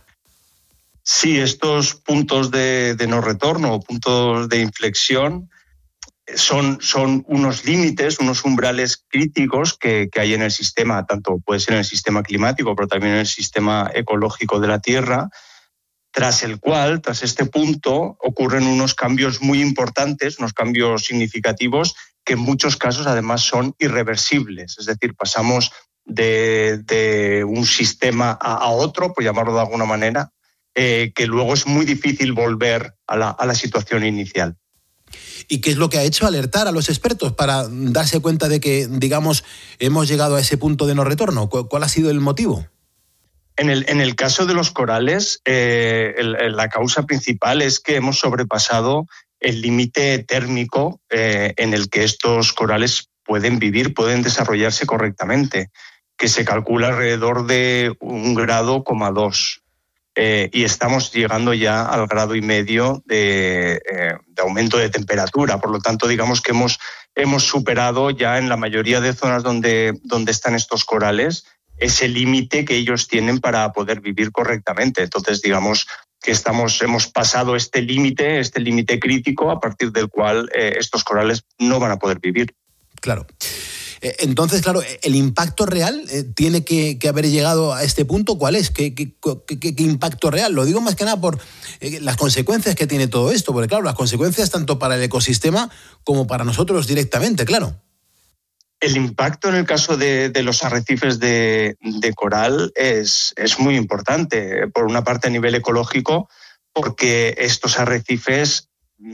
Sí, estos puntos de, de no retorno o puntos de inflexión son, son unos límites, unos umbrales críticos que, que hay en el sistema, tanto puede ser en el sistema climático, pero también en el sistema ecológico de la Tierra, tras el cual, tras este punto, ocurren unos cambios muy importantes, unos cambios significativos que en muchos casos además son irreversibles. Es decir, pasamos de, de un sistema a, a otro, por llamarlo de alguna manera, eh, que luego es muy difícil volver a la, a la situación inicial. ¿Y qué es lo que ha hecho alertar a los expertos para darse cuenta de que, digamos, hemos llegado a ese punto de no retorno? ¿Cuál ha sido el motivo? En el, en el caso de los corales, eh, el, el, la causa principal es que hemos sobrepasado el límite térmico eh, en el que estos corales pueden vivir, pueden desarrollarse correctamente, que se calcula alrededor de un grado coma dos. Eh, y estamos llegando ya al grado y medio de, eh, de aumento de temperatura. Por lo tanto, digamos que hemos, hemos superado ya en la mayoría de zonas donde, donde están estos corales ese límite que ellos tienen para poder vivir correctamente. Entonces, digamos que estamos, hemos pasado este límite, este límite crítico a partir del cual eh, estos corales no van a poder vivir. Claro. Entonces, claro, ¿el impacto real eh, tiene que, que haber llegado a este punto? ¿Cuál es? ¿Qué, qué, qué, qué impacto real? Lo digo más que nada por eh, las consecuencias que tiene todo esto, porque claro, las consecuencias tanto para el ecosistema como para nosotros directamente, claro. El impacto en el caso de, de los arrecifes de, de coral es, es muy importante, por una parte a nivel ecológico, porque estos arrecifes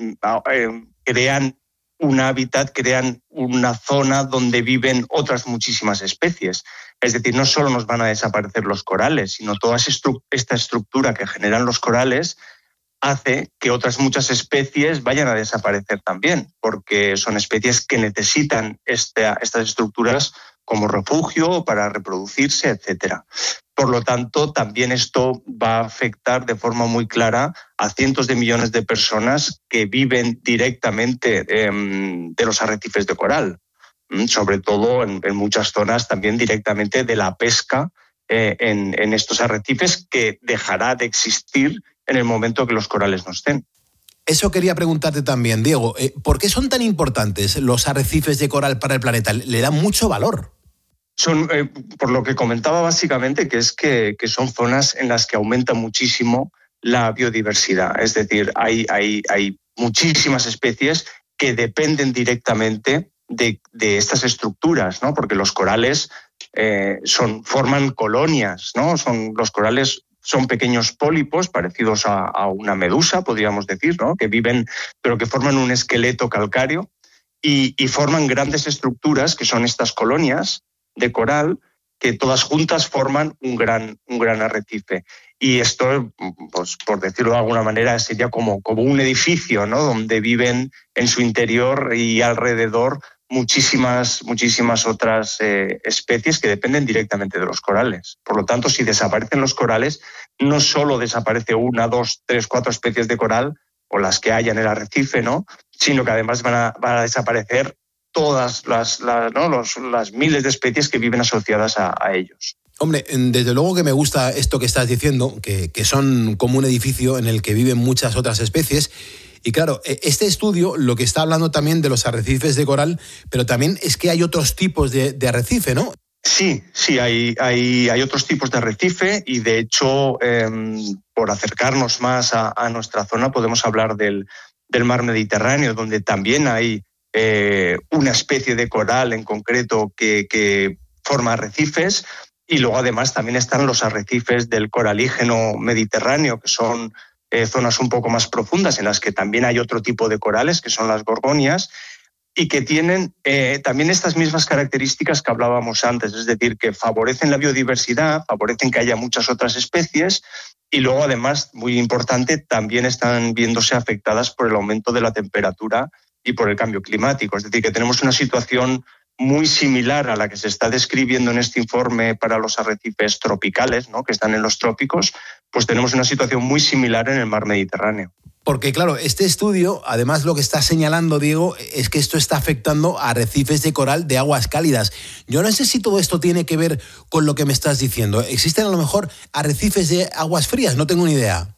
eh, crean un hábitat, crean una zona donde viven otras muchísimas especies. Es decir, no solo nos van a desaparecer los corales, sino toda esta estructura que generan los corales hace que otras muchas especies vayan a desaparecer también, porque son especies que necesitan esta, estas estructuras como refugio para reproducirse, etcétera. Por lo tanto, también esto va a afectar de forma muy clara a cientos de millones de personas que viven directamente eh, de los arrecifes de coral, sobre todo en, en muchas zonas también directamente de la pesca eh, en, en estos arrecifes, que dejará de existir en el momento que los corales no estén. Eso quería preguntarte también, Diego. ¿Por qué son tan importantes los arrecifes de coral para el planeta? Le dan mucho valor. Son, eh, por lo que comentaba básicamente, que es que, que son zonas en las que aumenta muchísimo la biodiversidad. Es decir, hay, hay, hay muchísimas especies que dependen directamente de, de estas estructuras, ¿no? Porque los corales eh, son, forman colonias, ¿no? Son, los corales son pequeños pólipos parecidos a, a una medusa, podríamos decir, ¿no? Que viven, pero que forman un esqueleto calcáreo y, y forman grandes estructuras, que son estas colonias de coral, que todas juntas forman un gran, un gran arrecife. Y esto, pues, por decirlo de alguna manera, sería como, como un edificio, ¿no? Donde viven en su interior y alrededor muchísimas, muchísimas otras eh, especies que dependen directamente de los corales. Por lo tanto, si desaparecen los corales, no solo desaparece una, dos, tres, cuatro especies de coral, o las que haya en el arrecife, ¿no? Sino que además van a, van a desaparecer todas las, las, ¿no? Los, las miles de especies que viven asociadas a, a ellos. Hombre, desde luego que me gusta esto que estás diciendo, que, que son como un edificio en el que viven muchas otras especies. Y claro, este estudio lo que está hablando también de los arrecifes de coral, pero también es que hay otros tipos de, de arrecife, ¿no? Sí, sí, hay, hay, hay otros tipos de arrecife y de hecho, eh, por acercarnos más a, a nuestra zona, podemos hablar del, del mar Mediterráneo, donde también hay eh, una especie de coral en concreto que, que forma arrecifes, y luego además también están los arrecifes del coralígeno mediterráneo, que son eh, zonas un poco más profundas en las que también hay otro tipo de corales, que son las gorgonias, y que tienen eh, también estas mismas características que hablábamos antes, es decir, que favorecen la biodiversidad, favorecen que haya muchas otras especies, y luego además, muy importante, también están viéndose afectadas por el aumento de la temperatura y por el cambio climático. Es decir, que tenemos una situación muy similar a la que se está describiendo en este informe para los arrecifes tropicales, ¿no? Que están en los trópicos, pues tenemos una situación muy similar en el mar Mediterráneo. Porque claro, este estudio, además lo que está señalando, Diego, es que esto está afectando a arrecifes de coral de aguas cálidas. Yo no sé si todo esto tiene que ver con lo que me estás diciendo. ¿Existen a lo mejor arrecifes de aguas frías? No tengo ni idea.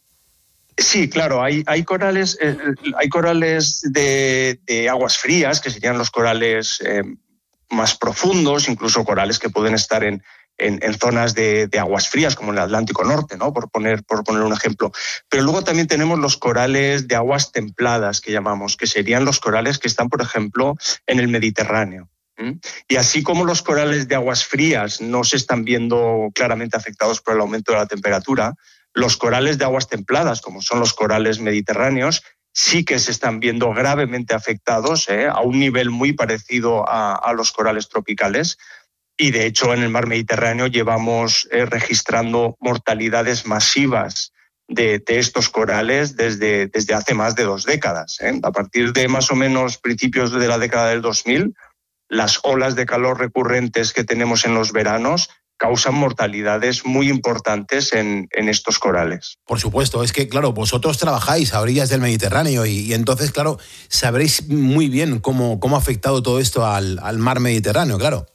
Sí, claro, hay, hay corales, eh, hay corales de, de aguas frías, que serían los corales eh, más profundos, incluso corales que pueden estar en, en, en zonas de, de aguas frías, como en el Atlántico Norte, ¿no? Por poner, por poner un ejemplo. Pero luego también tenemos los corales de aguas templadas, que llamamos, que serían los corales que están, por ejemplo, en el Mediterráneo. ¿Mm? Y así como los corales de aguas frías no se están viendo claramente afectados por el aumento de la temperatura, los corales de aguas templadas, como son los corales mediterráneos, sí que se están viendo gravemente afectados, ¿eh? a un nivel muy parecido a, a los corales tropicales. Y de hecho en el mar Mediterráneo llevamos eh, registrando mortalidades masivas de, de estos corales desde, desde hace más de dos décadas. ¿eh? A partir de más o menos principios de la década del dos mil, las olas de calor recurrentes que tenemos en los veranos causan mortalidades muy importantes en, en estos corales. Por supuesto, es que, claro, vosotros trabajáis a orillas del Mediterráneo y, y entonces, claro, sabréis muy bien cómo, cómo ha afectado todo esto al, al mar Mediterráneo, claro.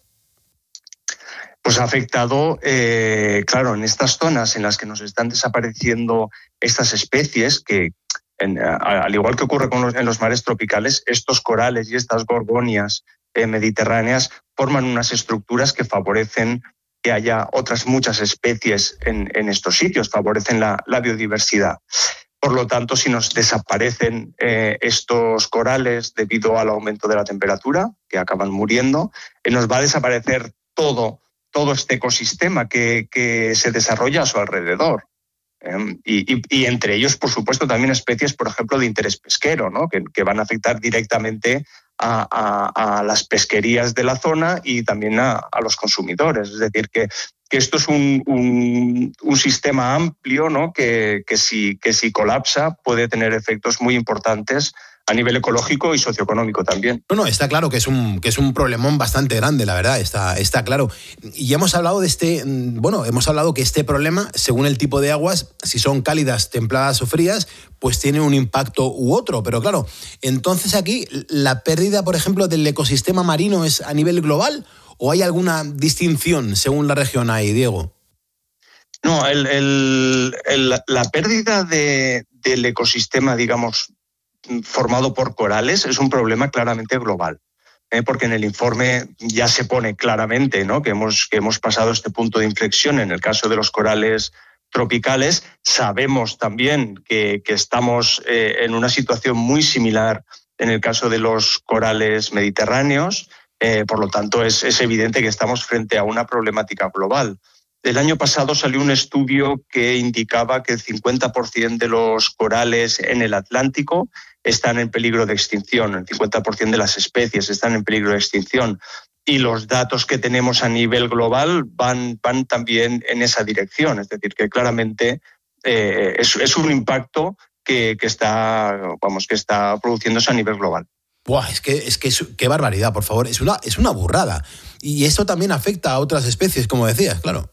Pues ha afectado, eh, claro, en estas zonas en las que nos están desapareciendo estas especies, que en, a, al igual que ocurre con los, en los mares tropicales, estos corales y estas gorgonias eh, mediterráneas forman unas estructuras que favorecen que haya otras muchas especies en, en estos sitios, favorecen la, la biodiversidad. Por lo tanto, si nos desaparecen eh, estos corales debido al aumento de la temperatura, que acaban muriendo, eh, nos va a desaparecer todo, todo este ecosistema que, que se desarrolla a su alrededor. Eh, y, y, y entre ellos, por supuesto, también especies, por ejemplo, de interés pesquero, ¿no? que, que van a afectar directamente a, a, a las pesquerías de la zona y también a, a los consumidores. Es decir, que que esto es un, un, un sistema amplio, ¿no? que, que, si, que si colapsa puede tener efectos muy importantes a nivel ecológico y socioeconómico también. No, no, está claro que es un, que es un problemón bastante grande, la verdad, está, está claro. Y hemos hablado de este, bueno, hemos hablado que este problema, según el tipo de aguas, si son cálidas, templadas o frías, pues tiene un impacto u otro. Pero claro, entonces aquí la pérdida, por ejemplo, del ecosistema marino es a nivel global, ¿o hay alguna distinción según la región ahí, Diego? No, el, el, el, la pérdida de, del ecosistema, digamos, formado por corales es un problema claramente global, ¿eh? Porque en el informe ya se pone claramente, ¿no? que, hemos, que hemos pasado este punto de inflexión en el caso de los corales tropicales. Sabemos también que, que estamos eh, en una situación muy similar en el caso de los corales mediterráneos. Eh, por lo tanto, es, es evidente que estamos frente a una problemática global. El año pasado salió un estudio que indicaba que el cincuenta por ciento de los corales en el Atlántico están en peligro de extinción, el cincuenta por ciento de las especies están en peligro de extinción. Y los datos que tenemos a nivel global van, van también en esa dirección. Es decir, que claramente eh, es, es un impacto que, que, está, vamos, que está produciéndose a nivel global. Buah, es que, es que es, qué barbaridad, por favor. Es una, es una burrada. Y esto también afecta a otras especies, como decías, claro.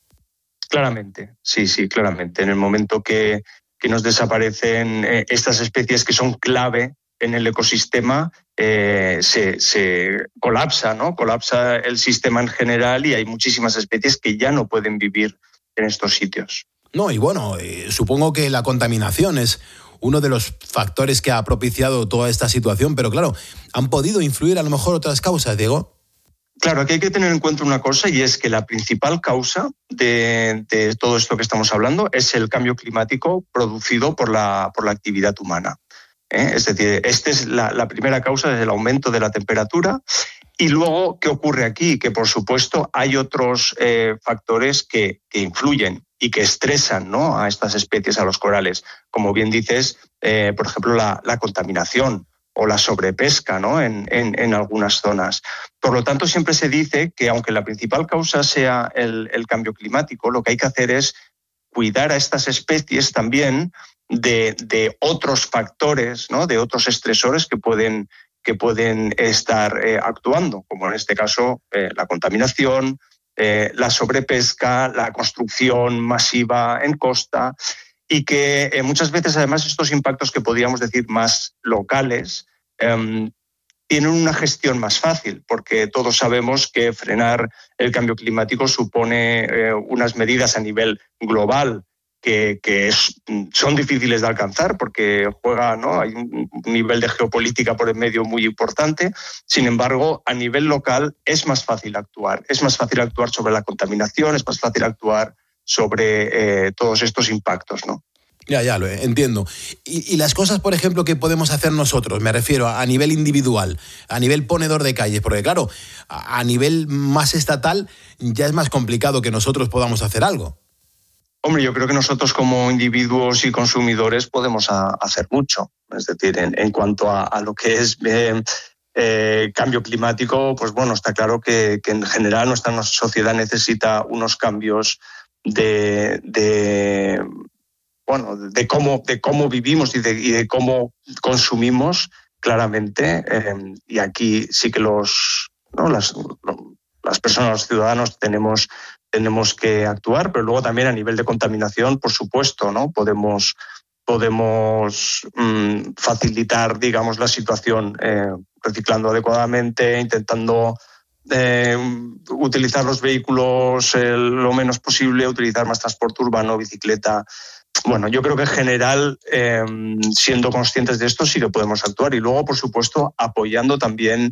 Claramente, sí, sí, claramente. En el momento que, que nos desaparecen eh, estas especies que son clave en el ecosistema, eh, se, se colapsa, ¿no? Colapsa el sistema en general y hay muchísimas especies que ya no pueden vivir en estos sitios. No, y bueno, eh, supongo que la contaminación es uno de los factores que ha propiciado toda esta situación, pero claro, ¿han podido influir a lo mejor otras causas, Diego? Claro, aquí hay que tener en cuenta una cosa, y es que la principal causa de, de todo esto que estamos hablando es el cambio climático producido por la, por la actividad humana. ¿eh? Es decir, esta es la, la primera causa, es el aumento de la temperatura. Y luego, ¿qué ocurre aquí? Que, por supuesto, hay otros eh, factores que, que influyen y que estresan, ¿no?, a estas especies, a los corales. Como bien dices, eh, por ejemplo, la, la contaminación o la sobrepesca, ¿no?, en, en, en algunas zonas. Por lo tanto, siempre se dice que, aunque la principal causa sea el, el cambio climático, lo que hay que hacer es cuidar a estas especies también de, de otros factores, ¿no?, de otros estresores que pueden, que pueden estar eh, actuando, como en este caso eh, la contaminación, eh, la sobrepesca, la construcción masiva en costa, y que eh, muchas veces, además, estos impactos que podríamos decir más locales eh, tienen una gestión más fácil, porque todos sabemos que frenar el cambio climático supone eh, unas medidas a nivel global que, que es, son difíciles de alcanzar porque juega, ¿no?, hay un nivel de geopolítica por el medio muy importante. Sin embargo, a nivel local es más fácil actuar. Es más fácil actuar sobre la contaminación, es más fácil actuar sobre eh, todos estos impactos, ¿no? Ya, ya, lo entiendo. Y, y las cosas, por ejemplo, que podemos hacer nosotros, me refiero a, a nivel individual, a nivel ponedor de calles, porque claro, a, a nivel más estatal ya es más complicado que nosotros podamos hacer algo. Hombre, yo creo que nosotros como individuos y consumidores podemos a, hacer mucho. Es decir, en, en cuanto a, a lo que es eh, eh, cambio climático, pues bueno, está claro que, que en general nuestra sociedad necesita unos cambios de... de bueno, de cómo, de cómo vivimos y de, y de cómo consumimos, claramente. Eh, y aquí sí que los, ¿no?, las, las personas, los ciudadanos, tenemos, tenemos que actuar, pero luego también a nivel de contaminación, por supuesto, ¿no? Podemos, podemos mmm, facilitar, digamos, la situación eh, reciclando adecuadamente, intentando eh, utilizar los vehículos eh, lo menos posible, utilizar más transporte urbano, bicicleta. Bueno, yo creo que en general, eh, siendo conscientes de esto, sí que podemos actuar. Y luego, por supuesto, apoyando también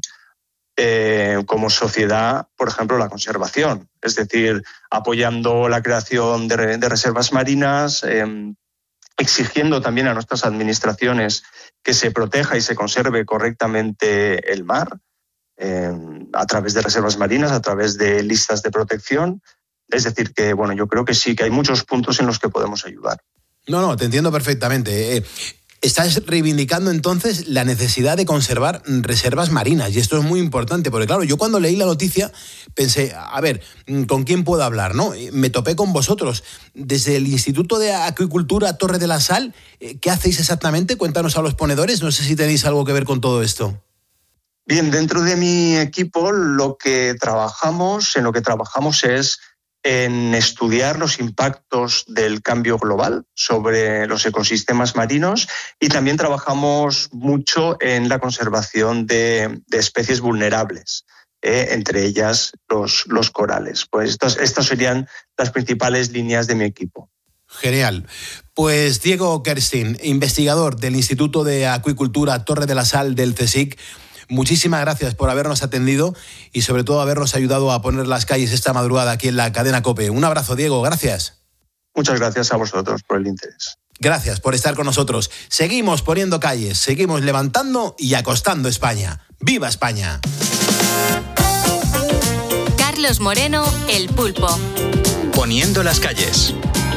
eh, como sociedad, por ejemplo, la conservación. Es decir, apoyando la creación de, de reservas marinas, eh, exigiendo también a nuestras administraciones que se proteja y se conserve correctamente el mar, eh, a través de reservas marinas, a través de listas de protección. Es decir, que bueno, yo creo que sí, que hay muchos puntos en los que podemos ayudar. No, no, te entiendo perfectamente. Eh, estás reivindicando entonces la necesidad de conservar reservas marinas, y esto es muy importante, porque claro, yo cuando leí la noticia pensé, a ver, ¿con quién puedo hablar, no? Me topé con vosotros. Desde el Instituto de Acuicultura Torre de la Sal, ¿qué hacéis exactamente? Cuéntanos a los ponedores, no sé si tenéis algo que ver con todo esto. Bien, dentro de mi equipo lo que trabajamos, en lo que trabajamos es en estudiar los impactos del cambio global sobre los ecosistemas marinos, y también trabajamos mucho en la conservación de, de especies vulnerables, eh, entre ellas los, los corales. Pues estas, estas serían las principales líneas de mi equipo. Genial. Pues Diego Kerstin, investigador del Instituto de Acuicultura Torre de la Sal del CSIC, muchísimas gracias por habernos atendido y sobre todo habernos ayudado a poner las calles esta madrugada aquí en la cadena COPE. Un abrazo, Diego, gracias. Muchas gracias a vosotros por el interés. Gracias por estar con nosotros. Seguimos poniendo calles, seguimos levantando y acostando España. ¡Viva España! Carlos Moreno, El Pulpo. Poniendo las calles.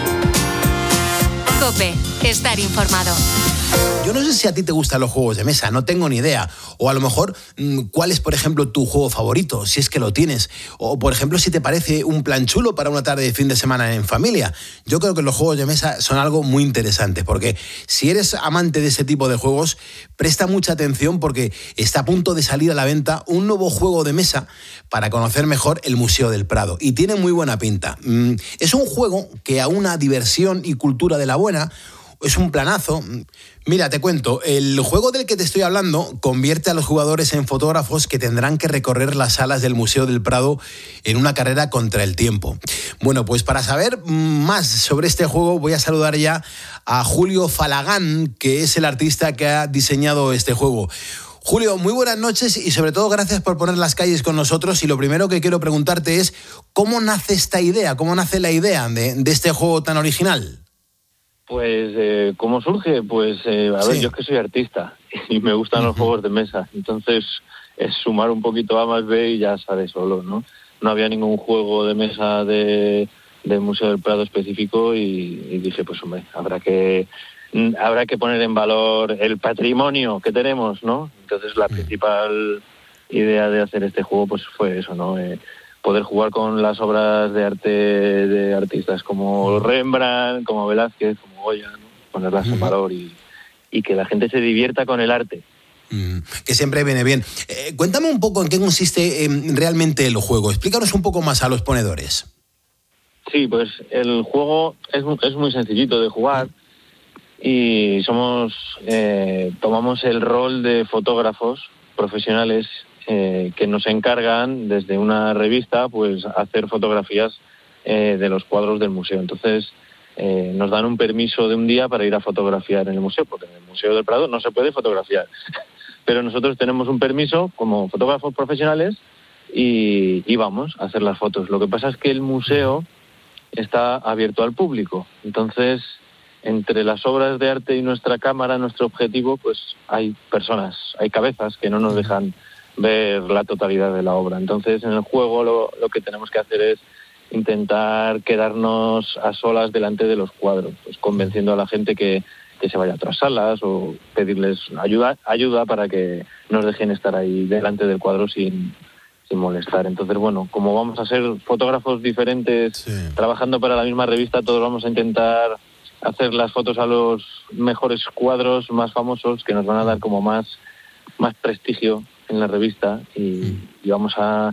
COPE, estar informado. Yo no sé si a ti te gustan los juegos de mesa, no tengo ni idea. O a lo mejor, ¿cuál es, por ejemplo, tu juego favorito? Si es que lo tienes. O, por ejemplo, si te parece un plan chulo para una tarde de fin de semana en familia. Yo creo que los juegos de mesa son algo muy interesante, porque si eres amante de ese tipo de juegos, presta mucha atención porque está a punto de salir a la venta un nuevo juego de mesa para conocer mejor el Museo del Prado. Y tiene muy buena pinta. Es un juego que aúna diversión y cultura de la buena. Es un planazo. Mira, te cuento, el juego del que te estoy hablando convierte a los jugadores en fotógrafos que tendrán que recorrer las salas del Museo del Prado en una carrera contra el tiempo. Bueno, pues para saber más sobre este juego voy a saludar ya a Julio Falagán, que es el artista que ha diseñado este juego. Julio, muy buenas noches y sobre todo gracias por poner las calles con nosotros. Y lo primero que quiero preguntarte es, ¿cómo nace esta idea? ¿Cómo nace la idea de, de este juego tan original? Pues, eh, ¿cómo surge? Pues, eh, a ver, sí. Yo es que soy artista y me gustan uh-huh. los juegos de mesa. Entonces, es sumar un poquito A más B y ya sale solo, ¿no? No había ningún juego de mesa de, de Museo del Prado específico y, y dije, pues, hombre, habrá que, habrá que poner en valor el patrimonio que tenemos, ¿no? Entonces, la uh-huh. principal idea de hacer este juego, pues, fue eso, ¿no? Eh, poder jugar con las obras de arte de artistas como Rembrandt, como Velázquez, como Goya, ¿no? Ponerlas en valor y, y que la gente se divierta con el arte. Mm, que siempre viene bien. Eh, cuéntame un poco en qué consiste eh, realmente el juego. Explícanos un poco más a los ponedores. Sí, pues el juego es, es muy sencillito de jugar y somos eh, tomamos el rol de fotógrafos profesionales Eh, que nos encargan desde una revista pues hacer fotografías eh, de los cuadros del museo. Entonces eh, nos dan un permiso de un día para ir a fotografiar en el museo, porque en el Museo del Prado no se puede fotografiar, pero nosotros tenemos un permiso como fotógrafos profesionales y, y vamos a hacer las fotos. Lo que pasa es que el museo está abierto al público, entonces entre las obras de arte y nuestra cámara, nuestro objetivo, pues hay personas, hay cabezas que no nos dejan ver la totalidad de la obra. Entonces, en el juego lo, lo que tenemos que hacer es intentar quedarnos a solas delante de los cuadros, pues convenciendo a la gente que, que se vaya a otras salas o pedirles ayuda, ayuda para que nos dejen estar ahí delante del cuadro sin, sin molestar. Entonces, bueno, como vamos a ser fotógrafos diferentes, sí. trabajando para la misma revista, todos vamos a intentar hacer las fotos a los mejores cuadros más famosos que nos van a dar como más, más prestigio en la revista y, y vamos a,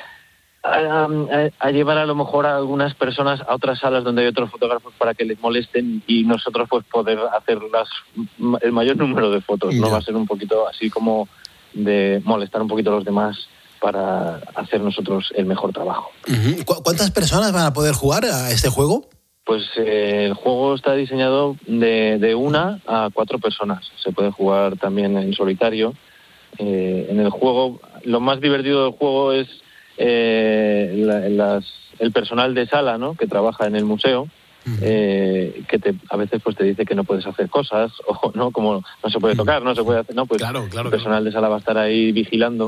a, a llevar a lo mejor a algunas personas a otras salas donde hay otros fotógrafos para que les molesten y nosotros pues poder hacer las, el mayor número de fotos, ¿no? Va a ser un poquito así como de molestar un poquito a los demás para hacer nosotros el mejor trabajo. Uh-huh. ¿Cu- ¿Cuántas personas van a poder jugar a este juego? Pues eh, el juego está diseñado de, de una a cuatro personas. Se puede jugar también en solitario. Eh, en el juego, lo más divertido del juego es eh, la, las, el personal de sala, ¿no? Que trabaja en el museo eh, que te, a veces pues te dice que no puedes hacer cosas, o no, como no se puede tocar, no se puede hacer, no, pues claro, claro, el personal claro. de sala va a estar ahí vigilando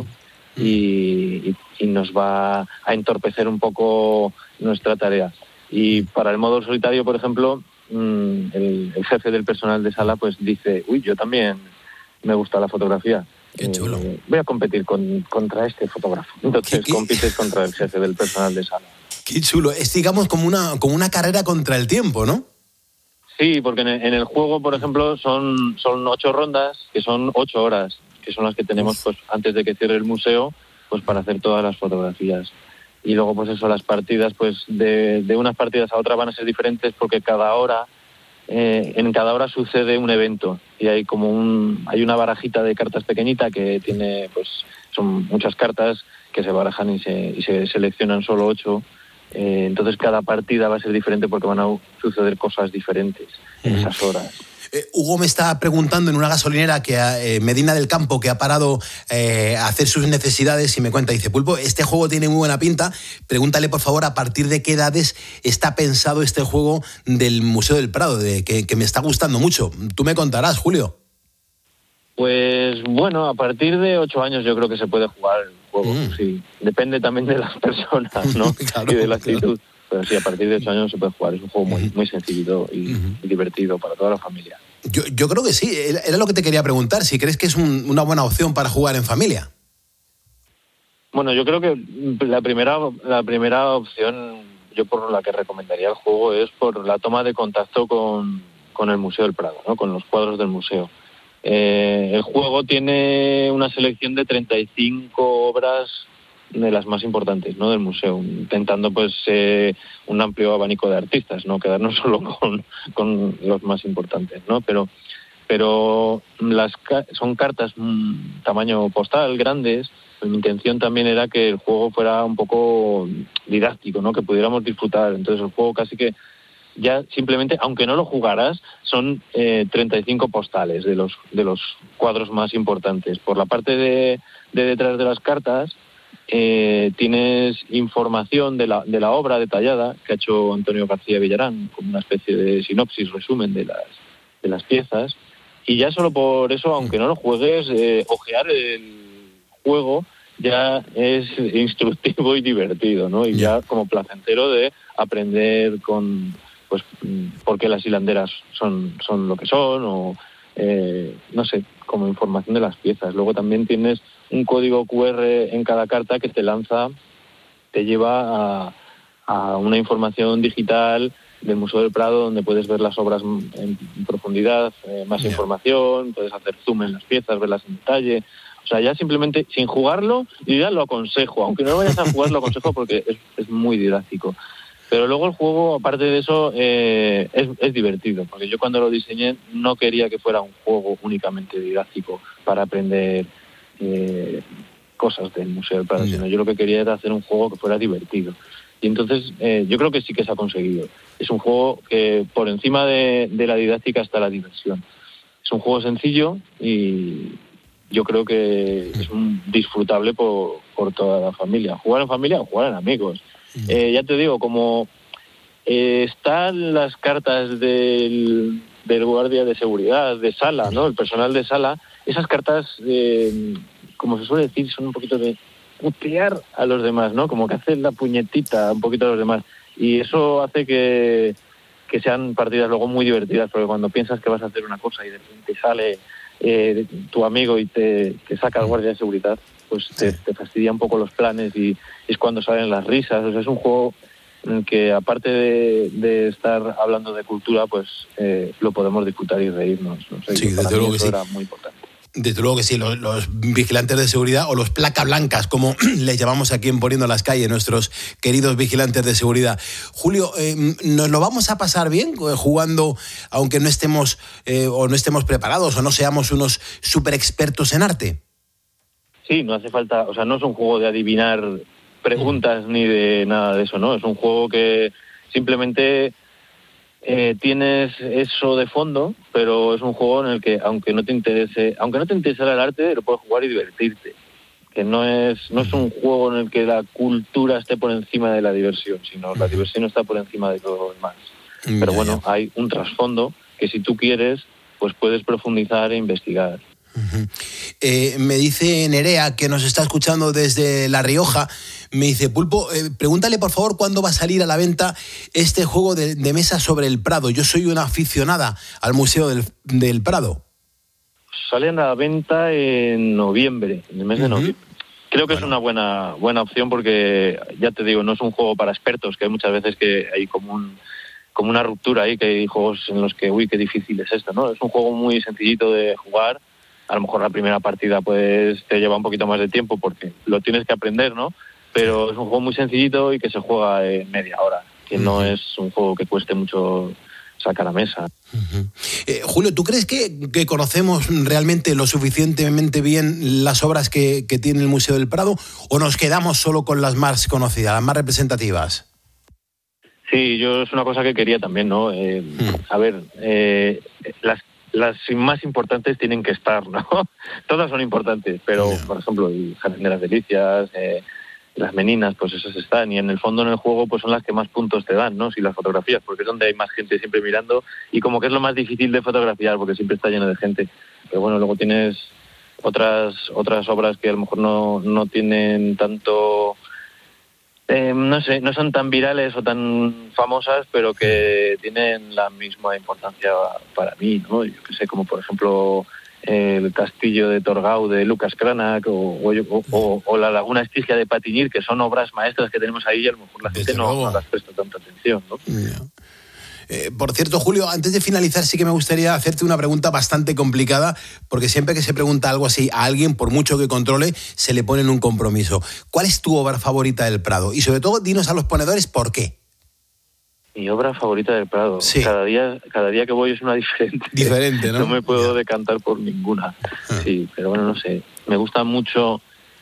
y, y, y nos va a entorpecer un poco nuestra tarea. Y para el modo solitario, por ejemplo, el, el jefe del personal de sala pues dice, uy, yo también me gusta la fotografía. Qué chulo. Eh, voy a competir con, contra este fotógrafo. Entonces ¿Qué, qué? compites contra el jefe del personal de sala. Qué chulo. Es, digamos, como una, como una carrera contra el tiempo, ¿no? Sí, porque en el, en el juego, por ejemplo, son, son ocho rondas, que son ocho horas, que son las que tenemos pues antes de que cierre el museo, pues para hacer todas las fotografías. Y luego, pues eso, las partidas, pues de, de unas partidas a otras van a ser diferentes porque cada hora, eh, en cada hora sucede un evento. Y hay como un, hay una barajita de cartas pequeñita que tiene, pues, son muchas cartas que se barajan y se, y se seleccionan solo ocho. Eh, entonces cada partida va a ser diferente porque van a suceder cosas diferentes en mm. esas horas. Eh, Hugo me está preguntando en una gasolinera que eh, Medina del Campo, que ha parado eh, a hacer sus necesidades, y me cuenta, dice, Pulpo, este juego tiene muy buena pinta, pregúntale por favor a partir de qué edades está pensado este juego del Museo del Prado, de, que, que me está gustando mucho. Tú me contarás, Julio. Pues bueno, a partir de ocho años yo creo que se puede jugar el juego, mm. sí. Depende también de las personas, ¿no? Claro, y de la actitud. Claro. Pero sí, a partir de ocho años se puede jugar. Es un juego muy, muy sencillito y, uh-huh. y divertido para toda la familia. Yo, yo creo que sí. Era lo que te quería preguntar. Si crees que es un, una buena opción para jugar en familia. Bueno, yo creo que la primera, la primera opción, yo por la que recomendaría el juego, es por la toma de contacto con, con el Museo del Prado, ¿no? Con los cuadros del museo. Eh, el juego tiene una selección de treinta y cinco obras de las más importantes, ¿no?, del museo, intentando pues eh, un amplio abanico de artistas, no quedarnos solo con, con los más importantes, ¿no? Pero pero las son cartas mm, tamaño postal, grandes. Mi intención también era que el juego fuera un poco didáctico, ¿no?, que pudiéramos disfrutar. Entonces el juego casi que ya simplemente, aunque no lo jugaras, son eh, treinta y cinco postales de los de los cuadros más importantes. Por la parte de, de detrás de las cartas eh, tienes información de la de la obra detallada que ha hecho Antonio García Villarán, como una especie de sinopsis, resumen de las de las piezas. Y ya solo por eso, aunque no lo juegues, eh, ojear el juego ya es instructivo y divertido, ¿no? Y ya como placentero de aprender con, pues, por qué las hilanderas son, son lo que son, o, eh, no sé, como información de las piezas. Luego también tienes un código cu erre en cada carta que te lanza, te lleva a, a una información digital del Museo del Prado, donde puedes ver las obras en profundidad, eh, más yeah. información, puedes hacer zoom en las piezas, verlas en detalle. O sea, ya simplemente, sin jugarlo, yo ya lo aconsejo. Aunque no vayas a jugar, lo aconsejo porque es, es muy didáctico. Pero luego el juego, aparte de eso, eh, es, es divertido. Porque yo cuando lo diseñé no quería que fuera un juego únicamente didáctico para aprender eh, cosas del Museo del Prado, yeah. sino yo lo que quería era hacer un juego que fuera divertido. Y entonces eh, yo creo que sí que se ha conseguido. Es un juego que por encima de, de la didáctica está la diversión. Es un juego sencillo y yo creo que es un disfrutable por, por toda la familia. Jugar en familia o jugar en amigos. Eh, ya te digo, como eh, están las cartas del, del guardia de seguridad, de sala, ¿no?, el personal de sala, esas cartas, eh, como se suele decir, son un poquito de putear a los demás, ¿no? Como que hacen la puñetita un poquito a los demás. Y eso hace que, que sean partidas luego muy divertidas, porque cuando piensas que vas a hacer una cosa y de repente sale eh, tu amigo y te, te saca el guardia de seguridad, pues te, te fastidia un poco los planes y es cuando salen las risas. O sea, es un juego en el que, aparte de, de estar hablando de cultura, pues eh, lo podemos disfrutar y reírnos, ¿no? O sea, sí, para desde luego mí que eso sí. era muy importante. Desde luego que sí, los, los vigilantes de seguridad, o los placa blancas, como les llamamos aquí en Poniendo las Calles, nuestros queridos vigilantes de seguridad. Julio, eh, ¿nos lo vamos a pasar bien jugando, aunque no estemos eh, o no estemos preparados o no seamos unos súper expertos en arte? Sí, no hace falta, o sea, no es un juego de adivinar preguntas mm. ni de nada de eso, ¿no? Es un juego que simplemente Eh, tienes eso de fondo, pero es un juego en el que, aunque no te interese, aunque no te interesara el arte, lo puedes jugar y divertirte. Que no es, no es un juego en el que la cultura esté por encima de la diversión, sino la diversión está por encima de todo lo demás. Pero Ya, bueno, ya. hay un trasfondo que si tú quieres, pues puedes profundizar e investigar. Uh-huh. Eh, me dice Nerea, que nos está escuchando desde La Rioja, me dice, Pulpo, eh, pregúntale por favor cuándo va a salir a la venta este juego de, de mesa sobre el Prado. Yo soy una aficionada al Museo del, del Prado. Salen a la venta en noviembre, en el mes de noviembre. Creo que bueno. es una buena buena opción porque, ya te digo, no es un juego para expertos, que hay muchas veces que hay como un como una ruptura ahí, que hay juegos en los que, uy, qué difícil es esto, ¿no? Es un juego muy sencillito de jugar. A lo mejor la primera partida pues te lleva un poquito más de tiempo porque lo tienes que aprender, ¿no? Pero es un juego muy sencillito y que se juega en media hora, que uh-huh. no es un juego que cueste mucho sacar a mesa. Uh-huh. Eh, Julio, ¿tú crees que, que conocemos realmente lo suficientemente bien las obras que, que tiene el Museo del Prado o nos quedamos solo con las más conocidas, las más representativas? Sí, yo es una cosa que quería también, ¿no? Eh, uh-huh. A ver, eh, las las más importantes tienen que estar, ¿no? Todas son importantes, pero, yeah. por ejemplo, el Jardín de las Delicias, eh, las Meninas, pues esas están, y en el fondo en el juego pues son las que más puntos te dan, ¿no? Si las fotografías, porque es donde hay más gente siempre mirando, y como que es lo más difícil de fotografiar, porque siempre está lleno de gente. Pero bueno, luego tienes otras otras obras que a lo mejor no, no tienen tanto... Eh, no sé, no son tan virales o tan famosas, pero que tienen la misma importancia para mí, ¿no? Yo que sé, como por ejemplo eh, el Castillo de Torgau de Lucas Cranach o, o, o, o la Laguna Estigia de Patinir, que son obras maestras que tenemos ahí y a lo mejor la gente no, no las presta tanta atención, ¿no? Yeah. Eh, por cierto, Julio, antes de finalizar sí que me gustaría hacerte una pregunta bastante complicada, porque siempre que se pregunta algo así a alguien, por mucho que controle, se le pone en un compromiso. ¿Cuál es tu obra favorita del Prado? Y sobre todo, dinos a los ponedores por qué. Mi obra favorita del Prado. Sí. Cada día, cada día que voy es una diferente. Diferente, ¿no? No me puedo yeah. decantar por ninguna. Ah. Sí, pero bueno, no sé. Me gusta mucho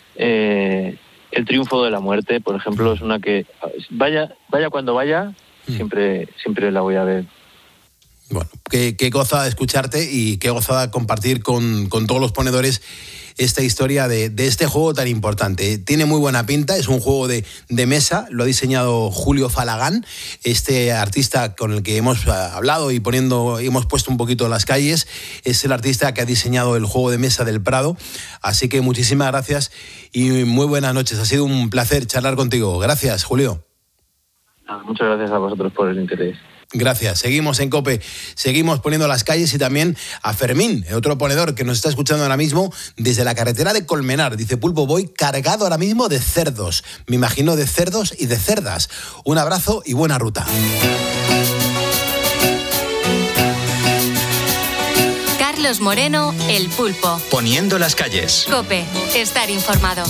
eh, El Triunfo de la Muerte, por ejemplo, es una que vaya, vaya cuando vaya, siempre siempre la voy a ver. Bueno, qué, qué gozada escucharte y qué gozada compartir con, con todos los ponedores esta historia de, de este juego tan importante. Tiene muy buena pinta, es un juego de, de mesa, lo ha diseñado Julio Falagán, este artista con el que hemos hablado y poniendo, hemos puesto un poquito las calles, es el artista que ha diseñado el juego de mesa del Prado, así que muchísimas gracias y muy buenas noches, ha sido un placer charlar contigo. Gracias, Julio. Muchas gracias a vosotros por el interés. Gracias. Seguimos en COPE, seguimos poniendo las calles y también a Fermín, otro ponedor que nos está escuchando ahora mismo desde la carretera de Colmenar. Dice, Pulpo, voy cargado ahora mismo de cerdos. Me imagino de cerdos y de cerdas. Un abrazo y buena ruta. Carlos Moreno, El Pulpo. Poniendo las calles. COPE, estar informado.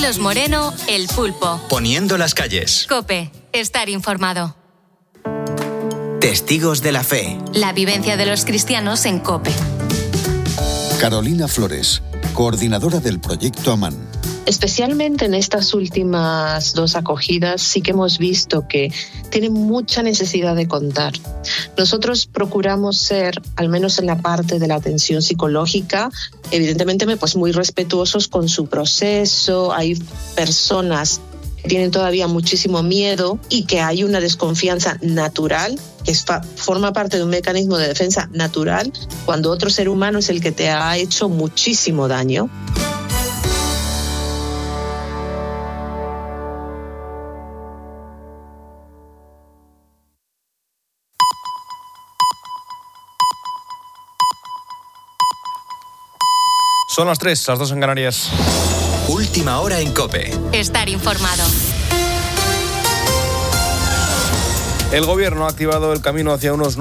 Carlos Moreno, El Pulpo. Poniendo las calles. COPE. Estar informado. Testigos de la fe. La vivencia de los cristianos en COPE. Carolina Flores, coordinadora del proyecto Amán. Especialmente en estas últimas dos acogidas sí que hemos visto que tienen mucha necesidad de contar. Nosotros procuramos ser, al menos en la parte de la atención psicológica, evidentemente pues muy respetuosos con su proceso. Hay personas que tienen todavía muchísimo miedo y que hay una desconfianza natural, que está, forma parte de un mecanismo de defensa natural cuando otro ser humano es el que te ha hecho muchísimo daño. Son las tres, las dos en Canarias. Última hora en COPE. Estar informado. El Gobierno ha activado el camino hacia unos